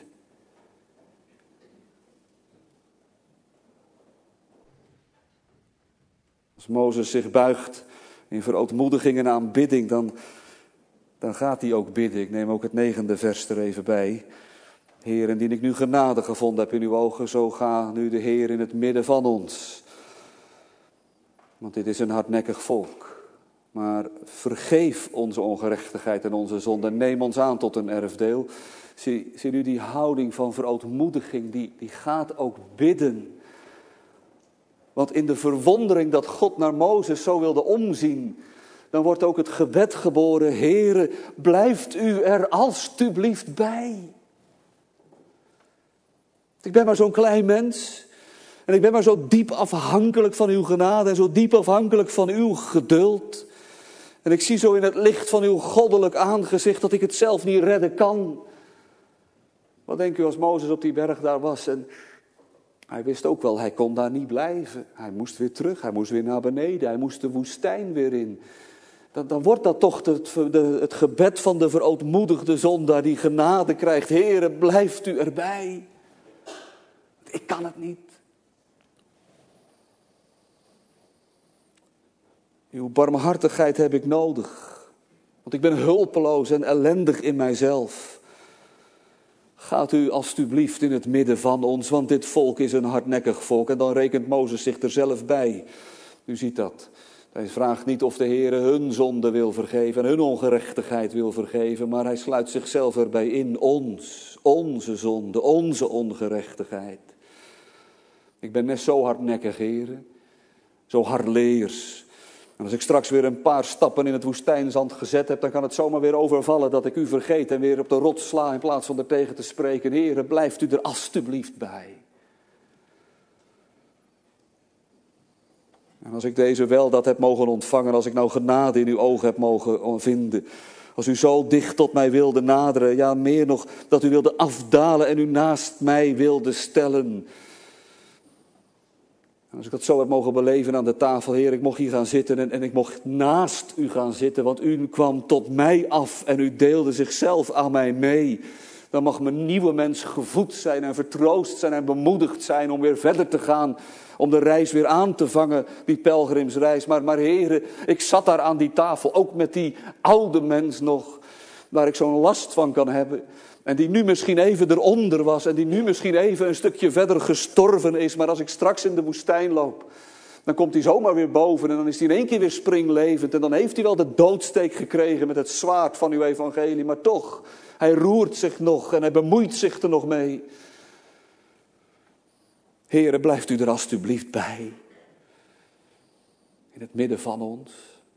Als Mozes zich buigt in verootmoediging en aanbidding, dan, dan gaat hij ook bidden. Ik neem ook het negende vers er even bij. Heer, indien ik nu genade gevonden heb in uw ogen, zo ga nu de Heer in het midden van ons. Want dit is een hardnekkig volk. Maar vergeef onze ongerechtigheid en onze zonde. Neem ons aan tot een erfdeel. Zie, zie u die houding van verootmoediging, die, die gaat ook bidden. Want in de verwondering dat God naar Mozes zo wilde omzien, dan wordt ook het gebed geboren. Heere, blijft u er alstublieft bij. Ik ben maar zo'n klein mens. En ik ben maar zo diep afhankelijk van uw genade en zo diep afhankelijk van uw geduld. En ik zie zo in het licht van uw goddelijk aangezicht dat ik het zelf niet redden kan. Wat denkt u als Mozes op die berg daar was? En hij wist ook wel, hij kon daar niet blijven. Hij moest weer terug, hij moest weer naar beneden, hij moest de woestijn weer in. Dan, dan wordt dat toch het, de, het gebed van de verootmoedigde zondaar die genade krijgt. Heere, blijft u erbij. Ik kan het niet. Uw barmhartigheid heb ik nodig. Want ik ben hulpeloos en ellendig in mijzelf. Gaat u alstublieft in het midden van ons, want dit volk is een hardnekkig volk. En dan rekent Mozes zich er zelf bij. U ziet dat. Hij vraagt niet of de Heere hun zonde wil vergeven en hun ongerechtigheid wil vergeven. Maar hij sluit zichzelf erbij in. Ons, onze zonde, onze ongerechtigheid. Ik ben net zo hardnekkig, Heere. Zo hardleers. En als ik straks weer een paar stappen in het woestijnzand gezet heb, dan kan het zomaar weer overvallen dat ik u vergeet en weer op de rots sla in plaats van er tegen te spreken. Heere, blijft u er alstublieft bij. En als ik deze wel dat heb mogen ontvangen, als ik nou genade in uw ogen heb mogen vinden, als u zo dicht tot mij wilde naderen, ja meer nog dat u wilde afdalen en u naast mij wilde stellen. En als ik dat zo heb mogen beleven aan de tafel, Heer, ik mocht hier gaan zitten en, en ik mocht naast u gaan zitten, want u kwam tot mij af en u deelde zichzelf aan mij mee. Dan mag mijn nieuwe mens gevoed zijn en vertroost zijn en bemoedigd zijn om weer verder te gaan. Om de reis weer aan te vangen, die pelgrimsreis. Maar, maar heren, ik zat daar aan die tafel, ook met die oude mens nog. Waar ik zo'n last van kan hebben. En die nu misschien even eronder was. En die nu misschien even een stukje verder gestorven is. Maar als ik straks in de woestijn loop, dan komt hij zomaar weer boven. En dan is hij in één keer weer springlevend. En dan heeft hij wel de doodsteek gekregen met het zwaard van uw evangelie. Maar toch, hij roert zich nog en hij bemoeit zich er nog mee. Heere, blijft u er alstublieft bij. In het midden van ons.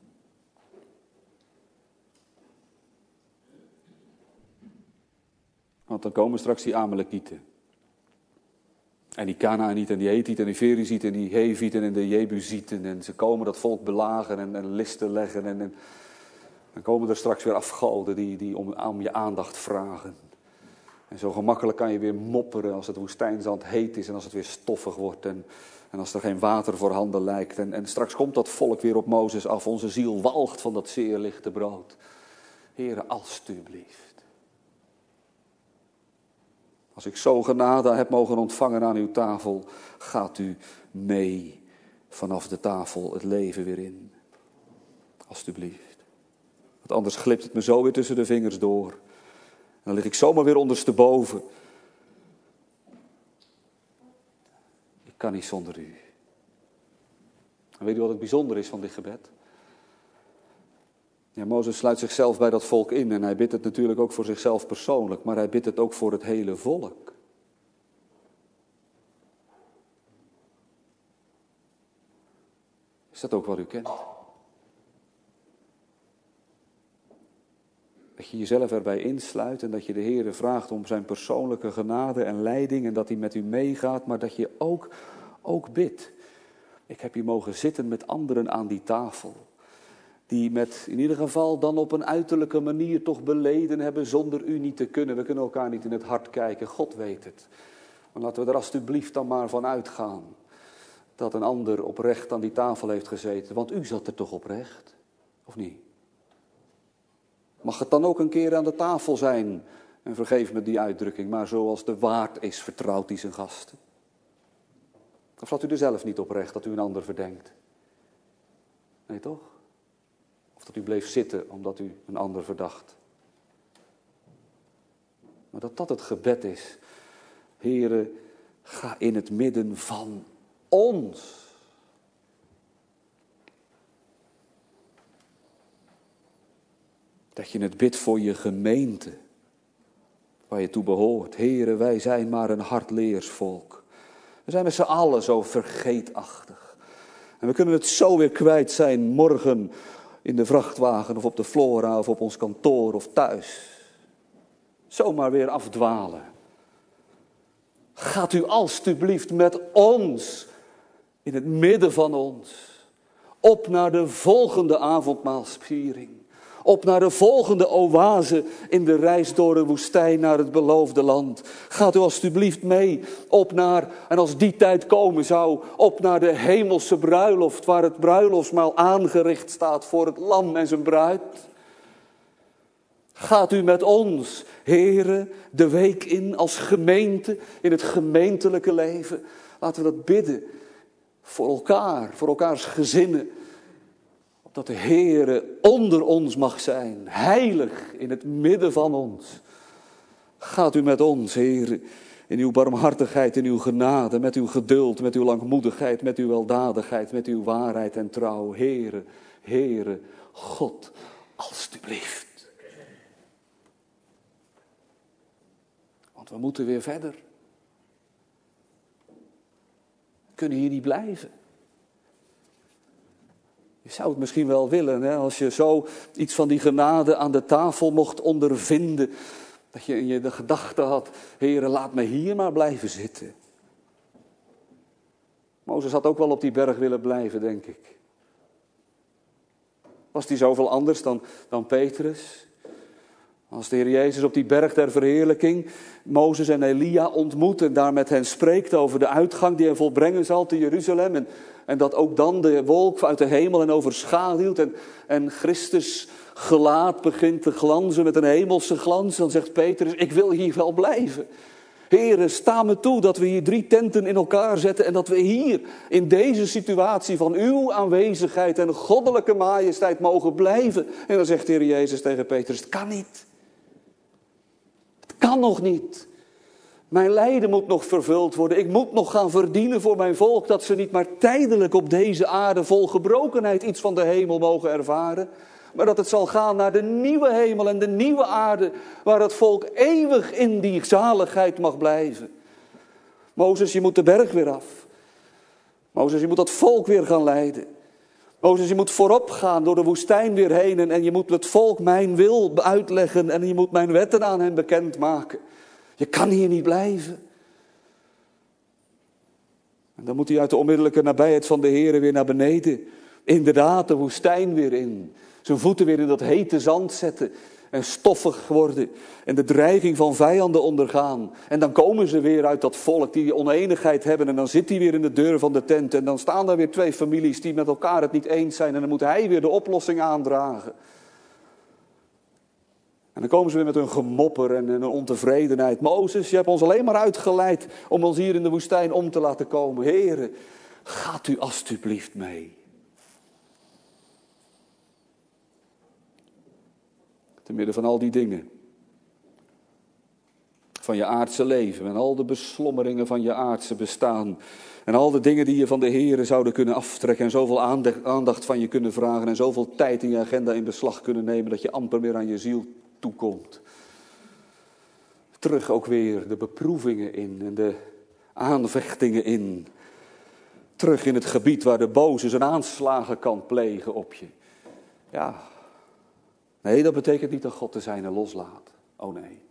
Want dan komen straks die Amalekieten. En die Kanaanieten en die Hethieten en die Ferizieten en die Hevieten en de Jebusieten. En ze komen dat volk belagen en, en listen leggen. En, en dan komen er straks weer afgoden die, die om, om je aandacht vragen. En zo gemakkelijk kan je weer mopperen als het woestijnzand heet is en als het weer stoffig wordt. En, en als er geen water voorhanden lijkt. En, en straks komt dat volk weer op Mozes af. Onze ziel walgt van dat zeer lichte brood. Heere, alstublieft. Als ik zo genade heb mogen ontvangen aan uw tafel, gaat u mee vanaf de tafel het leven weer in. Alstublieft. Want anders glipt het me zo weer tussen de vingers door. En dan lig ik zomaar weer ondersteboven. Ik kan niet zonder u. En weet u wat het bijzonder is van dit gebed? Ja, Mozes sluit zichzelf bij dat volk in en hij bidt het natuurlijk ook voor zichzelf persoonlijk, maar hij bidt het ook voor het hele volk. Is dat ook wat u kent? Dat je jezelf erbij insluit en dat je de Heere vraagt om zijn persoonlijke genade en leiding en dat hij met u meegaat, maar dat je ook, ook bidt. Ik heb hier mogen zitten met anderen aan die tafel. Die met in ieder geval dan op een uiterlijke manier toch beleden hebben zonder u niet te kunnen. We kunnen elkaar niet in het hart kijken, God weet het. Maar laten we er alstublieft dan maar van uitgaan dat een ander oprecht aan die tafel heeft gezeten. Want u zat er toch oprecht, of niet? Mag het dan ook een keer aan de tafel zijn, en vergeef me die uitdrukking, maar zoals de waard is, vertrouwt hij zijn gasten. Of zat u er zelf niet oprecht dat u een ander verdenkt? Nee toch? Of dat u bleef zitten omdat u een ander verdacht. Maar dat dat het gebed is. Heere, ga in het midden van ons. Dat je het bidt voor je gemeente. Waar je toe behoort. Heere, wij zijn maar een hardleersvolk. We zijn met z'n allen zo vergeetachtig. En we kunnen het zo weer kwijt zijn morgen in de vrachtwagen of op de flora of op ons kantoor of thuis. Zomaar weer afdwalen. Gaat u alstublieft met ons, in het midden van ons, op naar de volgende avondmaalsviering. Op naar de volgende oase in de reis door de woestijn naar het beloofde land. Gaat u alstublieft mee op naar, en als die tijd komen zou, op naar de hemelse bruiloft, waar het bruiloftsmaal aangericht staat voor het lam en zijn bruid. Gaat u met ons, Heere, de week in als gemeente, in het gemeentelijke leven. Laten we dat bidden voor elkaar, voor elkaars gezinnen. Dat de Heere onder ons mag zijn, heilig in het midden van ons. Gaat u met ons, Heere, in uw barmhartigheid, in uw genade, met uw geduld, met uw langmoedigheid, met uw weldadigheid, met uw waarheid en trouw. Heere, Heere, God, alstublieft. Want we moeten weer verder. We kunnen hier niet blijven. Je zou het misschien wel willen, hè, als je zo iets van die genade aan de tafel mocht ondervinden. Dat je in je de gedachte had, Heere, laat me hier maar blijven zitten. Mozes had ook wel op die berg willen blijven, denk ik. Was die zoveel anders dan, dan Petrus? Als de Heer Jezus op die berg der verheerlijking Mozes en Elia ontmoet en daar met hen spreekt over de uitgang die hij volbrengen zal te Jeruzalem. En, en dat ook dan de wolk uit de hemel hen overschaduwt en, en Christus gelaat begint te glanzen met een hemelse glans. Dan zegt Petrus, ik wil hier wel blijven. Heere, sta me toe dat we hier drie tenten in elkaar zetten en dat we hier in deze situatie van uw aanwezigheid en goddelijke majesteit mogen blijven. En dan zegt de Heer Jezus tegen Petrus, het kan niet. Het kan nog niet. Mijn lijden moet nog vervuld worden. Ik moet nog gaan verdienen voor mijn volk, dat ze niet maar tijdelijk op deze aarde vol gebrokenheid iets van de hemel mogen ervaren. Maar dat het zal gaan naar de nieuwe hemel en de nieuwe aarde, waar het volk eeuwig in die zaligheid mag blijven. Mozes, je moet de berg weer af. Mozes, je moet dat volk weer gaan leiden. Mozes, je moet voorop gaan door de woestijn weer heen en, en je moet het volk mijn wil uitleggen en je moet mijn wetten aan hen bekendmaken. Je kan hier niet blijven. En dan moet hij uit de onmiddellijke nabijheid van de Heere weer naar beneden. Inderdaad, de woestijn weer in. Zijn voeten weer in dat hete zand zetten en stoffig worden en de dreiging van vijanden ondergaan. En dan komen ze weer uit dat volk die oneenigheid hebben en dan zit hij weer in de deur van de tent. En dan staan daar weer twee families die met elkaar het niet eens zijn en dan moet hij weer de oplossing aandragen. En dan komen ze weer met hun gemopper en een ontevredenheid. Mozes, je hebt ons alleen maar uitgeleid om ons hier in de woestijn om te laten komen. Heere, gaat u alstublieft mee. Te midden van al die dingen. Van je aardse leven en al de beslommeringen van je aardse bestaan. En al de dingen die je van de Heere zouden kunnen aftrekken. En zoveel aandacht van je kunnen vragen. En zoveel tijd in je agenda in beslag kunnen nemen dat je amper meer aan je ziel toekomt. Terug ook weer de beproevingen in en de aanvechtingen in. Terug in het gebied waar de boze zijn aanslagen kan plegen op je. Ja, nee, dat betekent niet dat God de zijne loslaat. Oh nee.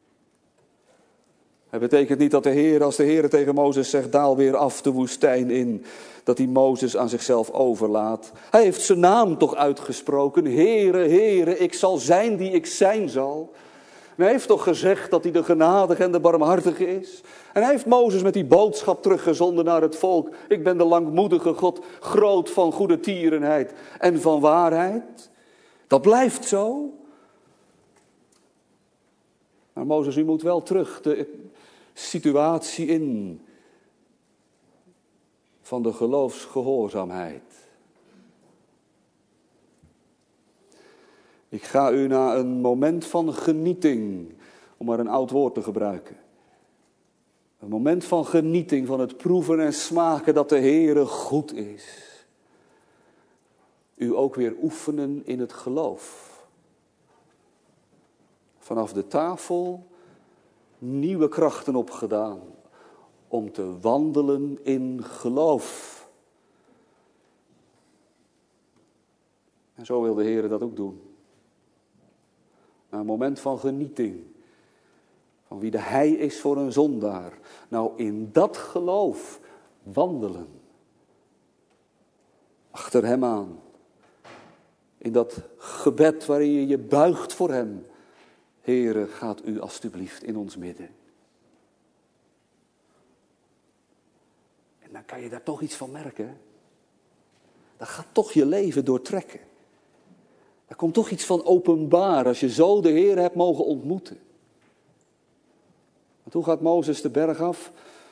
Het betekent niet dat de Heer, als de Heer tegen Mozes zegt, daal weer af de woestijn in, dat hij Mozes aan zichzelf overlaat. Hij heeft zijn naam toch uitgesproken. Heere, Heere, ik zal zijn die ik zijn zal. En hij heeft toch gezegd dat hij de genadige en de barmhartige is. En hij heeft Mozes met die boodschap teruggezonden naar het volk. Ik ben de langmoedige God, groot van goede tierenheid en van waarheid. Dat blijft zo. Maar Mozes, u moet wel terug de situatie in van de geloofsgehoorzaamheid. Ik ga u naar een moment van genieting, om maar een oud woord te gebruiken. Een moment van genieting, van het proeven en smaken dat de Heere goed is. U ook weer oefenen in het geloof. Vanaf de tafel nieuwe krachten opgedaan om te wandelen in geloof. En zo wil de Heer dat ook doen. Een moment van genieting. Van wie de Hij is voor een zondaar. Nou, in dat geloof wandelen. Achter Hem aan. In dat gebed waarin je je buigt voor Hem. Heere, gaat u alstublieft in ons midden. En dan kan je daar toch iets van merken. Dat gaat toch je leven doortrekken. Er komt toch iets van openbaar als je zo de Heer hebt mogen ontmoeten. Want hoe gaat Mozes de berg af?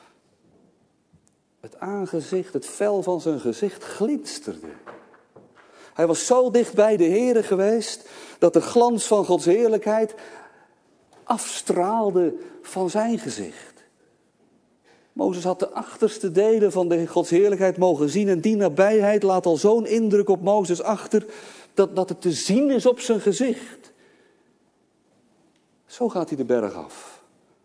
Het aangezicht, het vel van zijn gezicht glinsterde. Hij was zo dicht bij de Heere geweest dat de glans van Gods heerlijkheid afstraalde van zijn gezicht. Mozes had de achterste delen van de Gods heerlijkheid mogen zien en die nabijheid laat al zo'n indruk op Mozes achter dat, dat het te zien is op zijn gezicht. Zo gaat hij de berg af.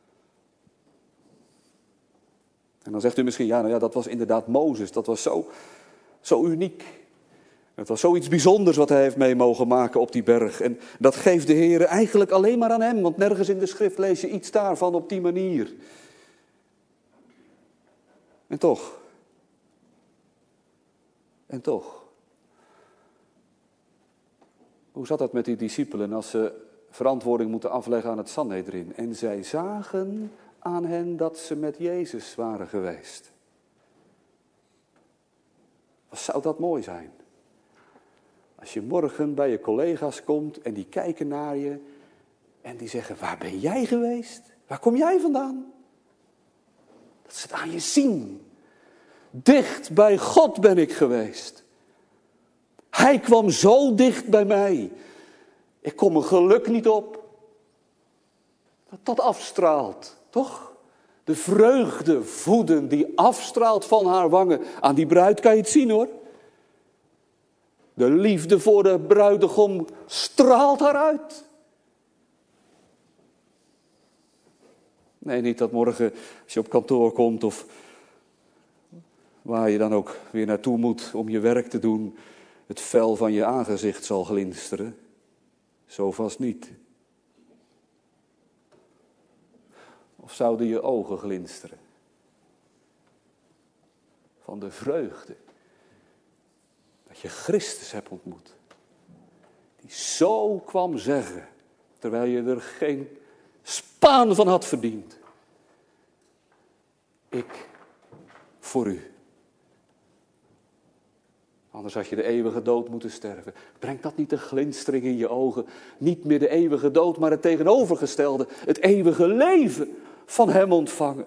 En dan zegt u misschien, ja, nou ja, dat was inderdaad Mozes, dat was zo, zo uniek. Het was zoiets bijzonders wat hij heeft mee mogen maken op die berg. En dat geeft de Heer eigenlijk alleen maar aan hem. Want nergens in de schrift lees je iets daarvan op die manier. En toch. En toch. Hoe zat dat met die discipelen als ze verantwoording moeten afleggen aan het Sanhedrin. En zij zagen aan hen dat ze met Jezus waren geweest. Wat zou dat mooi zijn? Als je morgen bij je collega's komt en die kijken naar je en die zeggen, waar ben jij geweest? Waar kom jij vandaan? Dat ze het aan je zien. Dicht bij God ben ik geweest. Hij kwam zo dicht bij mij. Ik kom mijn geluk niet op. Dat dat afstraalt, toch? De vreugde voeden die afstraalt van haar wangen. Aan die bruid kan je het zien hoor. De liefde voor de bruidegom straalt haar uit. Nee, niet dat morgen als je op kantoor komt of waar je dan ook weer naartoe moet om je werk te doen, het vel van je aangezicht zal glinsteren. Zo vast niet. Of zouden je ogen glinsteren? Van de vreugde. Dat je Christus hebt ontmoet. Die zo kwam zeggen, terwijl je er geen spaan van had verdiend. Ik voor u. Anders had je de eeuwige dood moeten sterven. Brengt dat niet de glinstering in je ogen? Niet meer de eeuwige dood, maar het tegenovergestelde. Het eeuwige leven van hem ontvangen.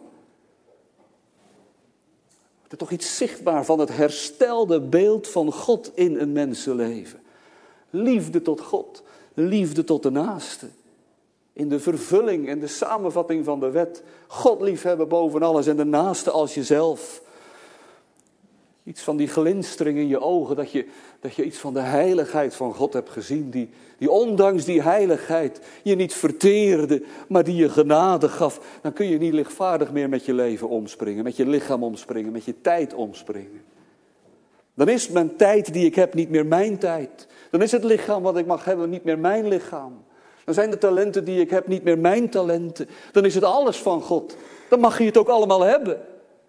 Er is toch iets zichtbaar van het herstelde beeld van God in een mensenleven. Liefde tot God, liefde tot de naaste. In de vervulling en de samenvatting van de wet. God liefhebben boven alles en de naaste als jezelf. Iets van die glinstering in je ogen, dat je, dat je iets van de heiligheid van God hebt gezien. Die, die ondanks die heiligheid je niet verteerde, maar die je genade gaf. Dan kun je niet lichtvaardig meer met je leven omspringen, met je lichaam omspringen, met je tijd omspringen. Dan is mijn tijd die ik heb niet meer mijn tijd. Dan is het lichaam wat ik mag hebben niet meer mijn lichaam. Dan zijn de talenten die ik heb niet meer mijn talenten. Dan is het alles van God. Dan mag je het ook allemaal hebben.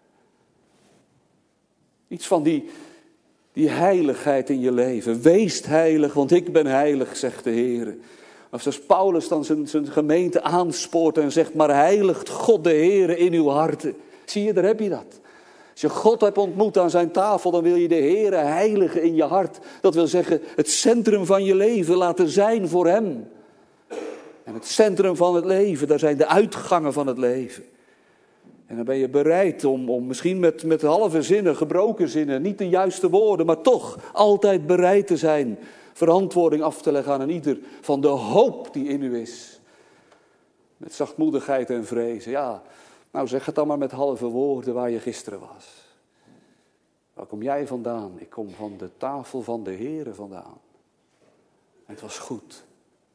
Iets van die, die heiligheid in je leven. Wees heilig, want ik ben heilig, zegt de Heer. Of als Paulus dan zijn, zijn gemeente aanspoort en zegt, maar heiligt God de Heer in uw harten. Zie je, daar heb je dat. Als je God hebt ontmoet aan zijn tafel, dan wil je de Heer heiligen in je hart. Dat wil zeggen, het centrum van je leven laten zijn voor hem. En het centrum van het leven, daar zijn de uitgangen van het leven. En dan ben je bereid om, om misschien met, met halve zinnen, gebroken zinnen, niet de juiste woorden, maar toch altijd bereid te zijn verantwoording af te leggen aan een ieder van de hoop die in u is. Met zachtmoedigheid en vrezen. Ja, nou zeg het dan maar met halve woorden waar je gisteren was. Waar kom jij vandaan? Ik kom van de tafel van de Heere vandaan. En het was goed.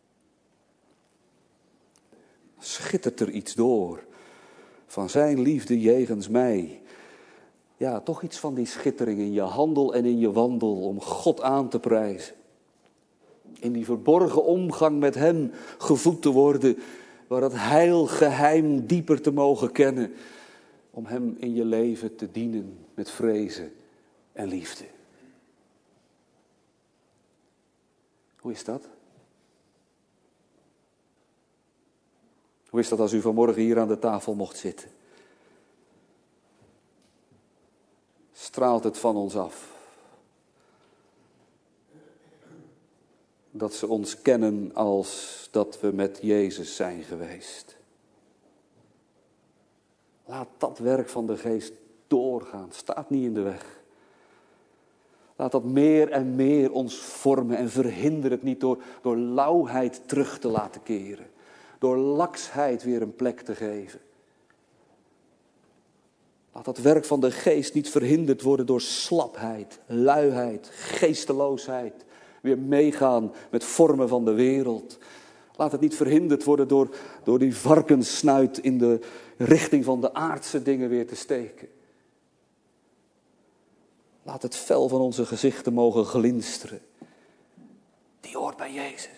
Schittert er iets door van zijn liefde jegens mij. Ja, toch iets van die schittering in je handel en in je wandel om God aan te prijzen. In die verborgen omgang met hem gevoed te worden, waar het heilgeheim dieper te mogen kennen. Om hem in je leven te dienen met vrezen en liefde. Hoe is dat? Hoe is dat als u vanmorgen hier aan de tafel mocht zitten? Straalt het van ons af? Dat ze ons kennen als dat we met Jezus zijn geweest. Laat dat werk van de geest doorgaan. Staat niet in de weg. Laat dat meer en meer ons vormen en verhinder het niet door, door lauwheid terug te laten keren. Door laksheid weer een plek te geven. Laat dat werk van de geest niet verhinderd worden door slapheid, luiheid, geesteloosheid. Weer meegaan met vormen van de wereld. Laat het niet verhinderd worden door, door die varkenssnuit in de richting van de aardse dingen weer te steken. Laat het vel van onze gezichten mogen glinsteren. Die hoort bij Jezus.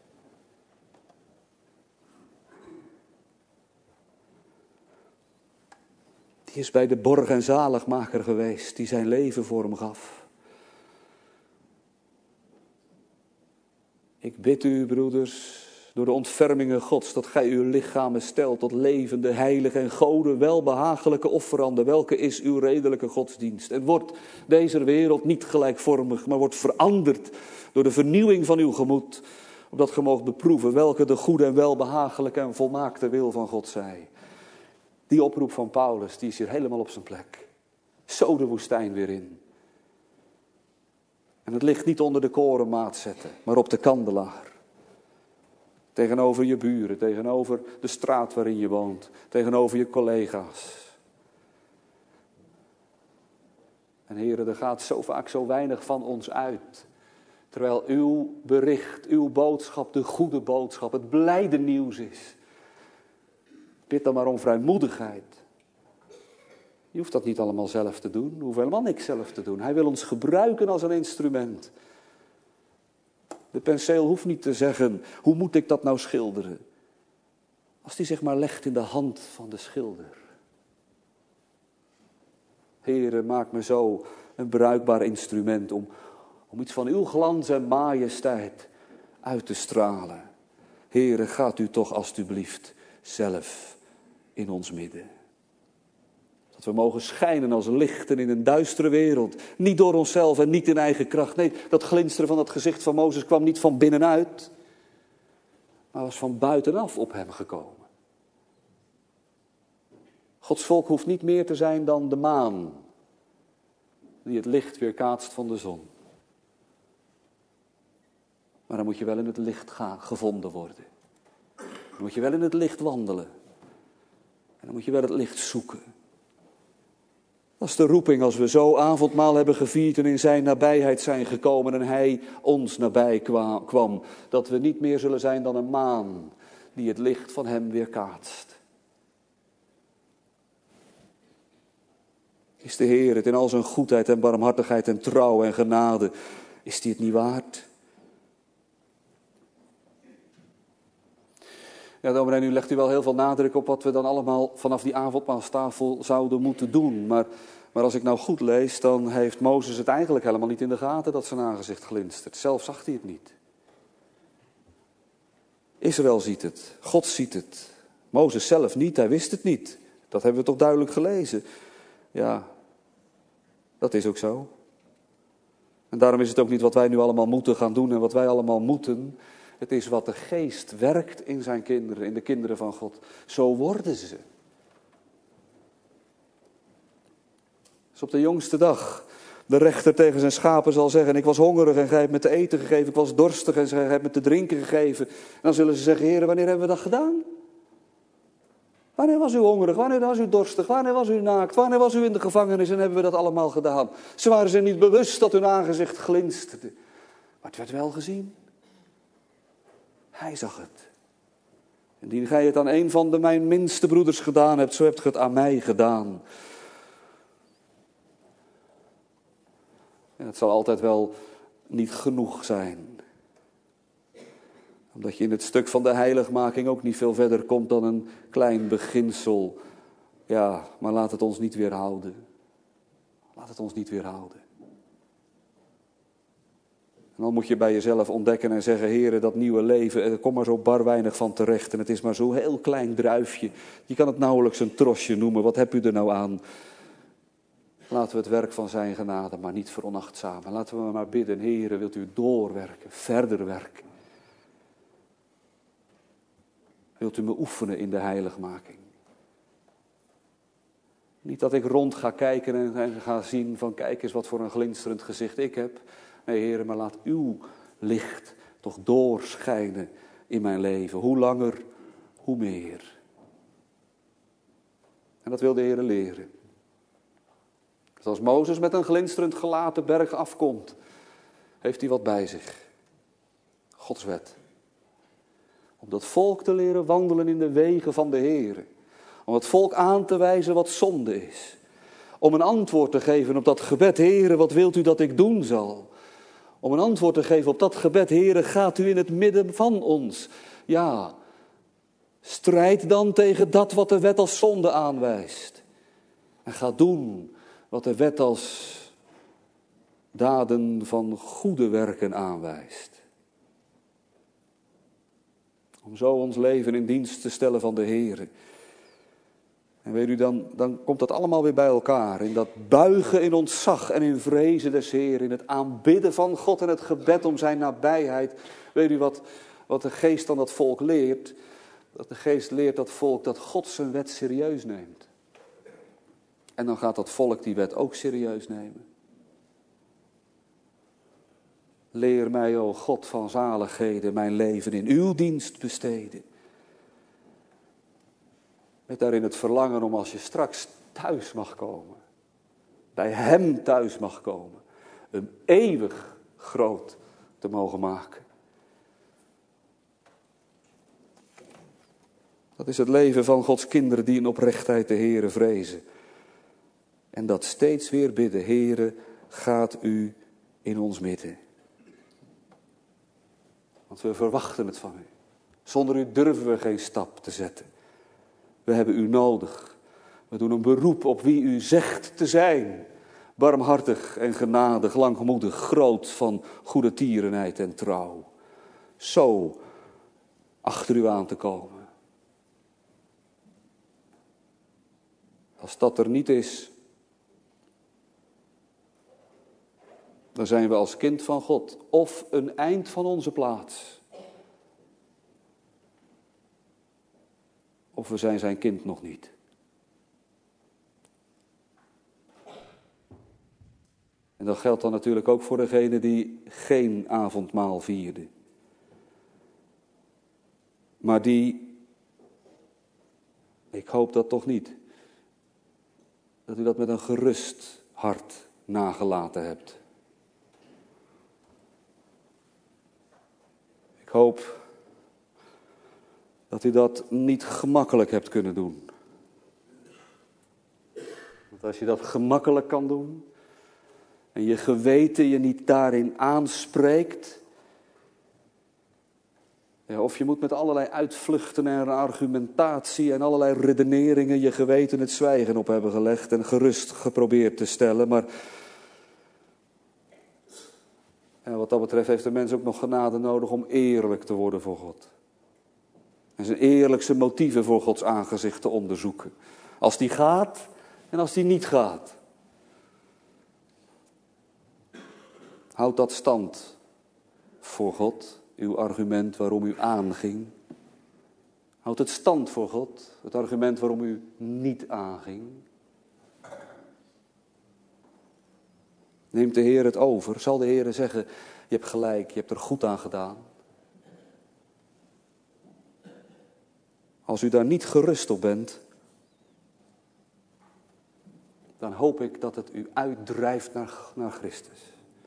Die is bij de borg en zaligmaker geweest, die zijn leven voor hem gaf. Ik bid u, broeders, door de ontfermingen Gods, dat gij uw lichamen stelt tot levende, heilige en Gode welbehagelijke offeranden. Welke is uw redelijke godsdienst? En wordt deze wereld niet gelijkvormig, maar wordt veranderd door de vernieuwing van uw gemoed, opdat ge moogt beproeven welke de goede en welbehagelijke en volmaakte wil van God zij. Die oproep van Paulus, die is hier helemaal op zijn plek. Zo de woestijn weer in. En het ligt niet onder de korenmaat zetten, maar op de kandelaar. Tegenover je buren, tegenover de straat waarin je woont, tegenover je collega's. En heren, er gaat zo vaak zo weinig van ons uit. Terwijl uw bericht, uw boodschap, de goede boodschap, het blijde nieuws is. Bid dan maar om vrijmoedigheid. Je hoeft dat niet allemaal zelf te doen. Je hoeft helemaal niks zelf te doen. Hij wil ons gebruiken als een instrument. De penseel hoeft niet te zeggen, hoe moet ik dat nou schilderen? Als die zich maar legt in de hand van de schilder. Heere, maak me zo een bruikbaar instrument om, om iets van uw glans en majesteit uit te stralen. Heere, gaat u toch alstublieft zelf in ons midden. Dat we mogen schijnen als lichten in een duistere wereld. Niet door onszelf en niet in eigen kracht. Nee, dat glinsteren van het gezicht van Mozes kwam niet van binnenuit. Maar was van buitenaf op hem gekomen. Gods volk hoeft niet meer te zijn dan de maan. Die het licht weerkaatst van de zon. Maar dan moet je wel in het licht gaan, gevonden worden. Dan moet je wel in het licht wandelen. En dan moet je wel het licht zoeken. Dat is de roeping als we zo avondmaal hebben gevierd en in zijn nabijheid zijn gekomen en hij ons nabij kwam. Dat we niet meer zullen zijn dan een maan die het licht van hem weerkaatst. Is de Heer het in al zijn goedheid en barmhartigheid en trouw en genade, is hij het niet waard? Ja, dominee, nu legt u wel heel veel nadruk op wat we dan allemaal vanaf die avondmaalstafel zouden moeten doen. Maar, maar als ik nou goed lees, dan heeft Mozes het eigenlijk helemaal niet in de gaten dat zijn aangezicht glinstert. Zelf zag hij het niet. Israël ziet het, God ziet het. Mozes zelf niet, hij wist het niet. Dat hebben we toch duidelijk gelezen. Ja, dat is ook zo. En daarom is het ook niet wat wij nu allemaal moeten gaan doen en wat wij allemaal moeten. Het is wat de geest werkt in zijn kinderen, in de kinderen van God. Zo worden ze. Dus op de jongste dag de rechter tegen zijn schapen zal zeggen, ik was hongerig en gij hebt me te eten gegeven. Ik was dorstig en gij hebt me te drinken gegeven. En dan zullen ze zeggen, Heer, wanneer hebben we dat gedaan? Wanneer was u hongerig? Wanneer was u dorstig? Wanneer was u naakt? Wanneer was u in de gevangenis? En hebben we dat allemaal gedaan? Ze waren zich niet bewust dat hun aangezicht glinsterde. Maar het werd wel gezien. Hij zag het. Indien gij het aan een van de mijn minste broeders gedaan hebt, zo hebt ge het aan mij gedaan. En het zal altijd wel niet genoeg zijn. Omdat je in het stuk van de heiligmaking ook niet veel verder komt dan een klein beginsel. Ja, maar laat het ons niet weerhouden. Laat het ons niet weerhouden. En dan moet je bij jezelf ontdekken en zeggen, Heere, dat nieuwe leven, er komt maar zo bar weinig van terecht. En het is maar zo'n heel klein druifje. Je kan het nauwelijks een trosje noemen. Wat heb u er nou aan? Laten we het werk van zijn genade maar niet veronachtzamen. Laten we maar bidden, Heere, wilt u doorwerken, verder werken. Wilt u me oefenen in de heiligmaking? Niet dat ik rond ga kijken en, en ga zien van kijk eens wat voor een glinsterend gezicht ik heb. Nee, Heer, maar laat uw licht toch doorschijnen in mijn leven. Hoe langer, hoe meer. En dat wil de Heer leren. Dus als Mozes met een glinsterend gelaten berg afkomt, heeft hij wat bij zich. Gods wet. Om dat volk te leren wandelen in de wegen van de Heer. Om het volk aan te wijzen wat zonde is. Om een antwoord te geven op dat gebed, Heere, wat wilt u dat ik doen zal? Om een antwoord te geven op dat gebed, Heere, gaat u in het midden van ons? Ja, strijd dan tegen dat wat de wet als zonde aanwijst. En ga doen wat de wet als daden van goede werken aanwijst. Om zo ons leven in dienst te stellen van de Heer. En weet u, dan, dan komt dat allemaal weer bij elkaar. In dat buigen in ontzag en in vrezen des Heeren. In het aanbidden van God en het gebed om zijn nabijheid. Weet u wat, wat de geest dan dat volk leert? Dat de geest leert dat volk dat God zijn wet serieus neemt. En dan gaat dat volk die wet ook serieus nemen. Leer mij, o God van zaligheden, mijn leven in uw dienst besteden. Met daarin het verlangen om als je straks thuis mag komen, bij hem thuis mag komen, hem eeuwig groot te mogen maken. Dat is het leven van Gods kinderen die in oprechtheid de Heere vrezen. En dat steeds weer bidden, Heere, gaat u in ons midden. Want we verwachten het van u. Zonder u durven we geen stap te zetten. We hebben u nodig. We doen een beroep op wie u zegt te zijn. Barmhartig en genadig, langmoedig, groot van goede tierenheid en trouw. Zo achter u aan te komen. Als dat er niet is, dan zijn we als kind van God of een eind van onze plaats. Of we zijn zijn kind nog niet. En dat geldt dan natuurlijk ook voor degene die geen avondmaal vierde. Maar die, ik hoop dat toch niet, dat u dat met een gerust hart nagelaten hebt. Ik hoop dat u dat niet gemakkelijk hebt kunnen doen. Want als je dat gemakkelijk kan doen en je geweten je niet daarin aanspreekt, ja, of je moet met allerlei uitvluchten en argumentatie en allerlei redeneringen je geweten het zwijgen op hebben gelegd en gerust geprobeerd te stellen, maar en wat dat betreft heeft de mens ook nog genade nodig om eerlijk te worden voor God. En zijn eerlijkste motieven voor Gods aangezicht te onderzoeken. Als die gaat en als die niet gaat. Houd dat stand voor God, uw argument waarom u aanging. Houd het stand voor God, het argument waarom u niet aanging. Neemt de Heer het over? Zal de Heer zeggen, je hebt gelijk, je hebt er goed aan gedaan? Als u daar niet gerust op bent, dan hoop ik dat het u uitdrijft naar, naar Christus.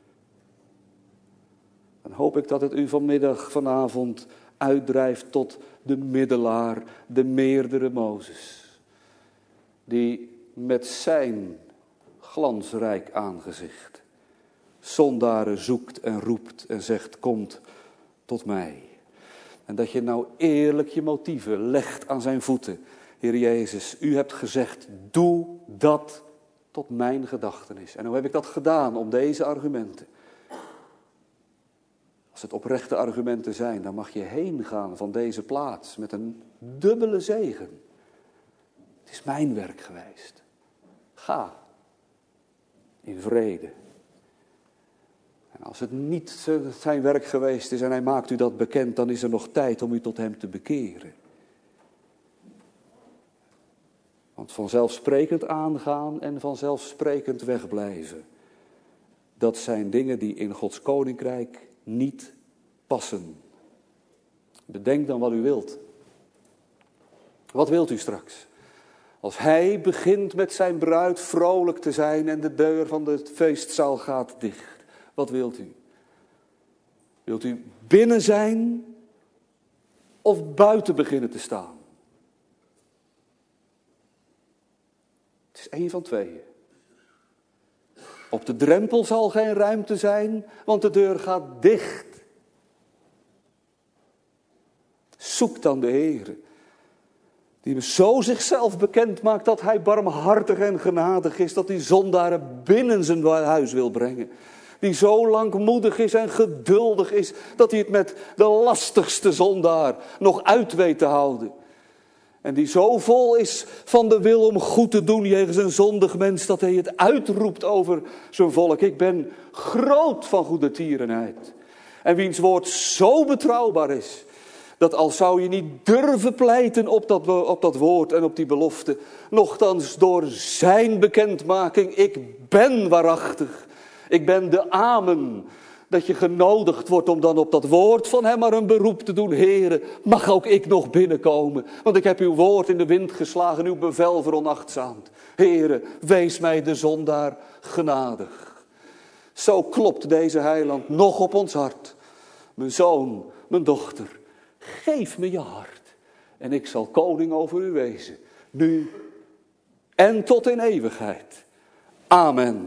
Dan hoop ik dat het u vanmiddag, vanavond uitdrijft tot de middelaar, de meerdere Mozes. Die met zijn glansrijk aangezicht zondaren zoekt en roept en zegt, komt tot mij. En dat je nou eerlijk je motieven legt aan zijn voeten. Heer Jezus, u hebt gezegd, doe dat tot mijn gedachtenis. En hoe heb ik dat gedaan om deze argumenten? Als het oprechte argumenten zijn, dan mag je heen gaan van deze plaats met een dubbele zegen. Het is mijn werk geweest. Ga in vrede. En als het niet zijn werk geweest is en hij maakt u dat bekend, dan is er nog tijd om u tot hem te bekeren. Want vanzelfsprekend aangaan en vanzelfsprekend wegblijven, dat zijn dingen die in Gods koninkrijk niet passen. Bedenk dan wat u wilt. Wat wilt u straks? Als hij begint met zijn bruid vrolijk te zijn en de deur van de feestzaal gaat dicht. Wat wilt u? Wilt u binnen zijn of buiten beginnen te staan? Het is één van tweeën. Op de drempel zal geen ruimte zijn, want de deur gaat dicht. Zoek dan de Heer, die zo zichzelf bekend maakt dat hij barmhartig en genadig is, dat hij zondaren binnen zijn huis wil brengen. Die zo langmoedig is en geduldig is, dat hij het met de lastigste zondaar nog uit weet te houden. En die zo vol is van de wil om goed te doen jegens een zondig mens, dat hij het uitroept over zijn volk. Ik ben groot van goede tierenheid. En wiens woord zo betrouwbaar is, dat al zou je niet durven pleiten op dat, op dat woord en op die belofte, nochtans door zijn bekendmaking, ik ben waarachtig. Ik ben de amen. Dat je genodigd wordt om dan op dat woord van hem maar een beroep te doen. Heere, mag ook ik nog binnenkomen? Want ik heb uw woord in de wind geslagen, uw bevel veronachtzaamd. Heere, wees mij de zondaar genadig. Zo klopt deze heiland nog op ons hart. Mijn zoon, mijn dochter, geef me je hart. En ik zal koning over u wezen. Nu en tot in eeuwigheid. Amen.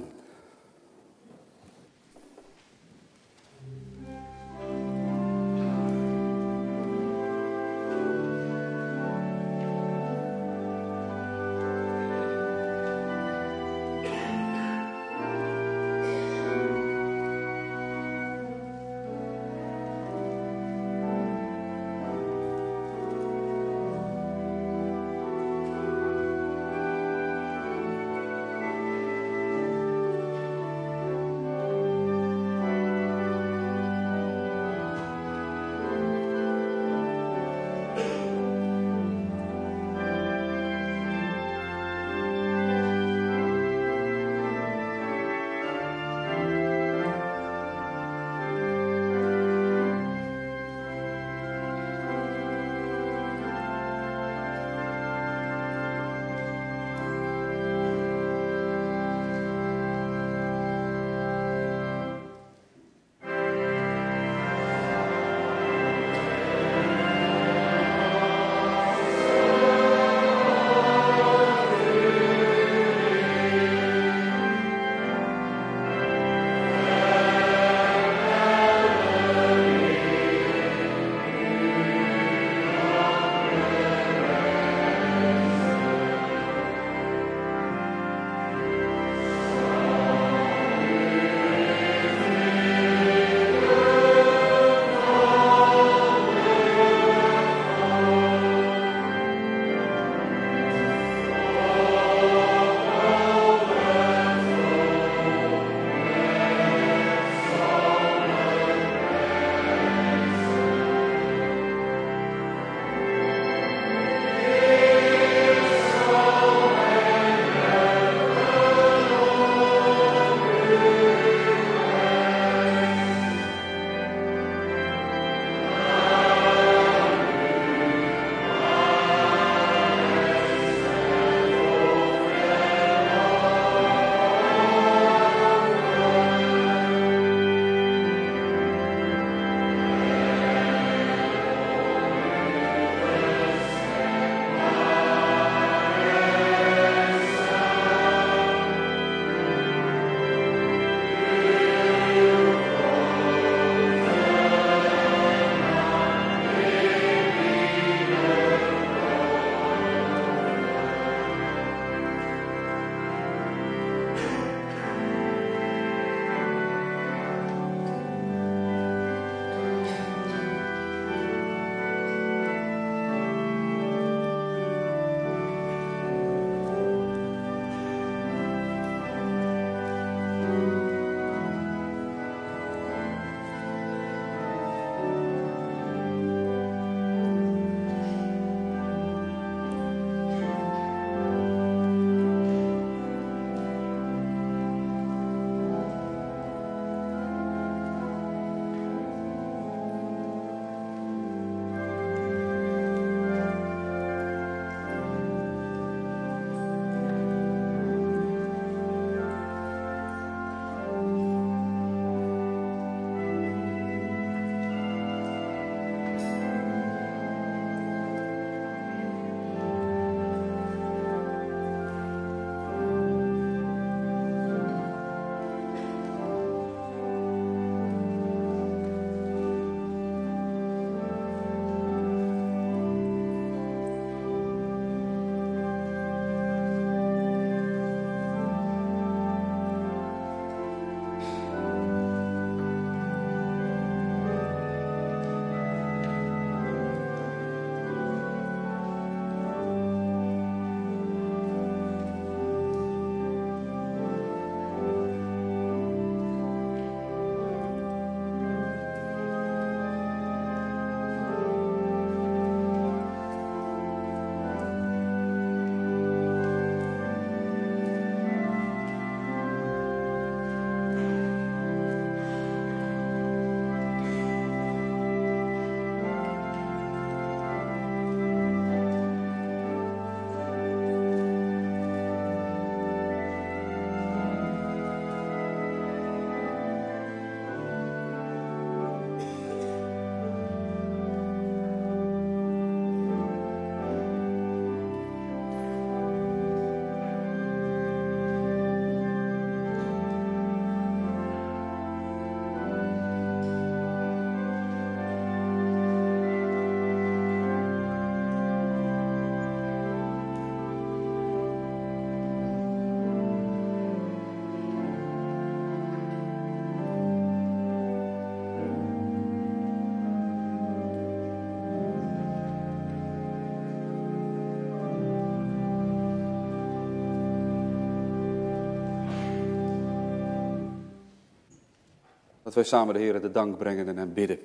wij samen de Heer de dank brengen en hem bidden.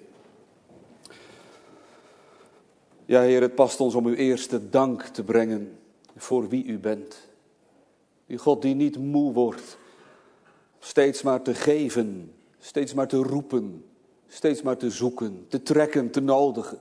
Ja, Heer, het past ons om u eerst de dank te brengen voor wie u bent. Die God die niet moe wordt, steeds maar te geven, steeds maar te roepen, steeds maar te zoeken, te trekken, te nodigen.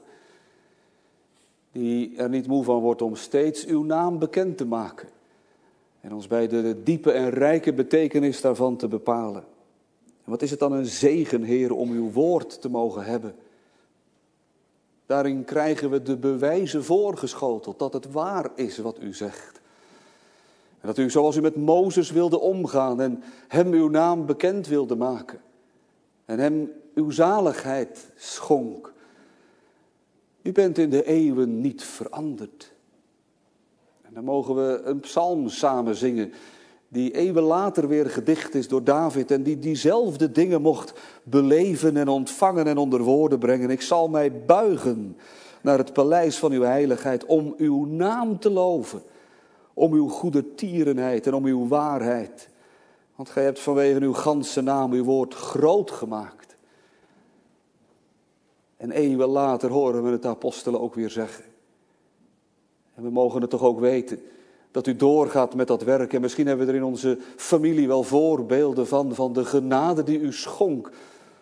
Die er niet moe van wordt om steeds uw naam bekend te maken. En ons bij de diepe en rijke betekenis daarvan te bepalen. En wat is het dan een zegen, Heer, om uw woord te mogen hebben. Daarin krijgen we de bewijzen voorgeschoteld dat het waar is wat u zegt. En dat u zoals u met Mozes wilde omgaan en hem uw naam bekend wilde maken. En hem uw zaligheid schonk. U bent in de eeuwen niet veranderd. En dan mogen we een psalm samen zingen, die eeuwen later weer gedicht is door David en die diezelfde dingen mocht beleven en ontvangen en onder woorden brengen. Ik zal mij buigen naar het paleis van uw heiligheid om uw naam te loven, om uw goedertierenheid en om uw waarheid. Want gij hebt vanwege uw ganse naam uw woord groot gemaakt. En eeuwen later horen we het de apostelen ook weer zeggen. En we mogen het toch ook weten dat u doorgaat met dat werk. En misschien hebben we er in onze familie wel voorbeelden van, van de genade die u schonk.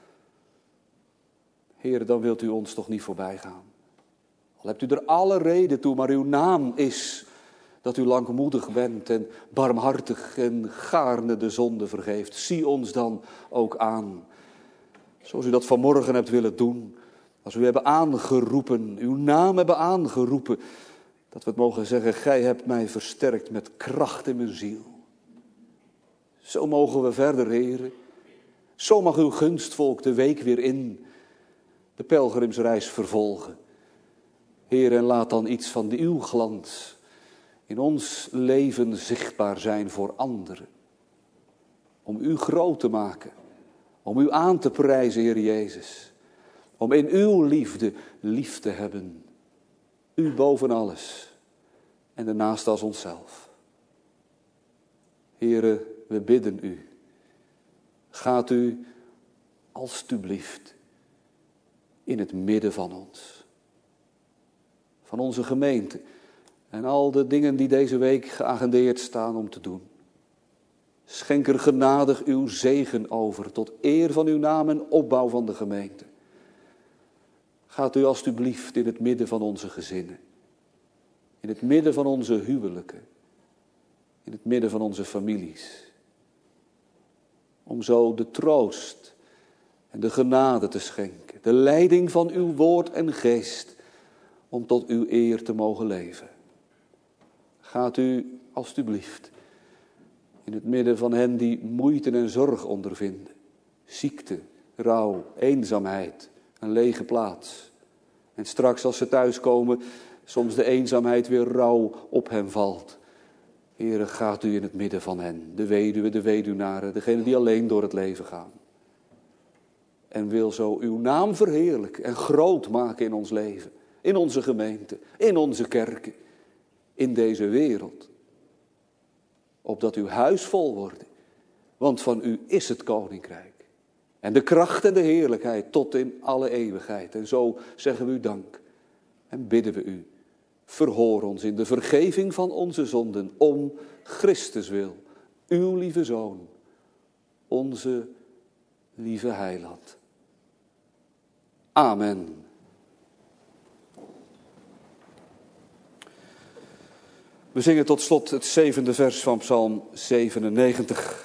Heer, dan wilt u ons toch niet voorbij gaan. Al hebt u er alle reden toe, maar uw naam is dat u langmoedig bent en barmhartig en gaarne de zonde vergeeft. Zie ons dan ook aan, zoals u dat vanmorgen hebt willen doen. Als u hebben aangeroepen, uw naam hebben aangeroepen, dat we het mogen zeggen, gij hebt mij versterkt met kracht in mijn ziel. Zo mogen we verder, Heere. Zo mag uw gunstvolk de week weer in, de pelgrimsreis vervolgen. Heer, en laat dan iets van uw glans in ons leven zichtbaar zijn voor anderen. Om u groot te maken, om u aan te prijzen, Heer Jezus. Om in uw liefde lief te hebben. U boven alles en daarnaast als onszelf. Heere, we bidden u. Gaat u alstublieft in het midden van ons. Van onze gemeente en al de dingen die deze week geagendeerd staan om te doen. Schenk er genadig uw zegen over tot eer van uw naam en opbouw van de gemeente. Gaat u alstublieft in het midden van onze gezinnen. In het midden van onze huwelijken. In het midden van onze families. Om zo de troost en de genade te schenken. De leiding van uw woord en geest. Om tot uw eer te mogen leven. Gaat u alstublieft in het midden van hen die moeite en zorg ondervinden. Ziekte, rouw, eenzaamheid, een lege plaats. En straks als ze thuiskomen, soms de eenzaamheid weer rauw op hen valt. Heere, gaat u in het midden van hen, de weduwe, de weduwnaren, degenen die alleen door het leven gaan. En wil zo uw naam verheerlijken en groot maken in ons leven, in onze gemeente, in onze kerken, in deze wereld. Opdat uw huis vol wordt, want van u is het koninkrijk. En de kracht en de heerlijkheid tot in alle eeuwigheid. En zo zeggen we u dank en bidden we u. Verhoor ons in de vergeving van onze zonden om Christus wil. Uw lieve Zoon, onze lieve Heiland. Amen. We zingen tot slot het zevende vers van Psalm zevenennegentig.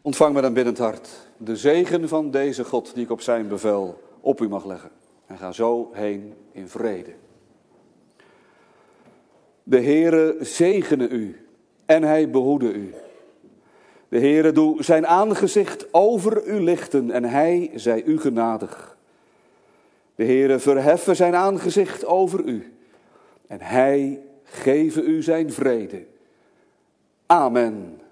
Ontvang met een biddend hart de zegen van deze God die ik op zijn bevel op u mag leggen. En ga zo heen in vrede. De Heere zegene u en hij behoede u. De Heere doe zijn aangezicht over u lichten en hij zij u genadig. De Heere verheffen zijn aangezicht over u en hij geven u zijn vrede. Amen.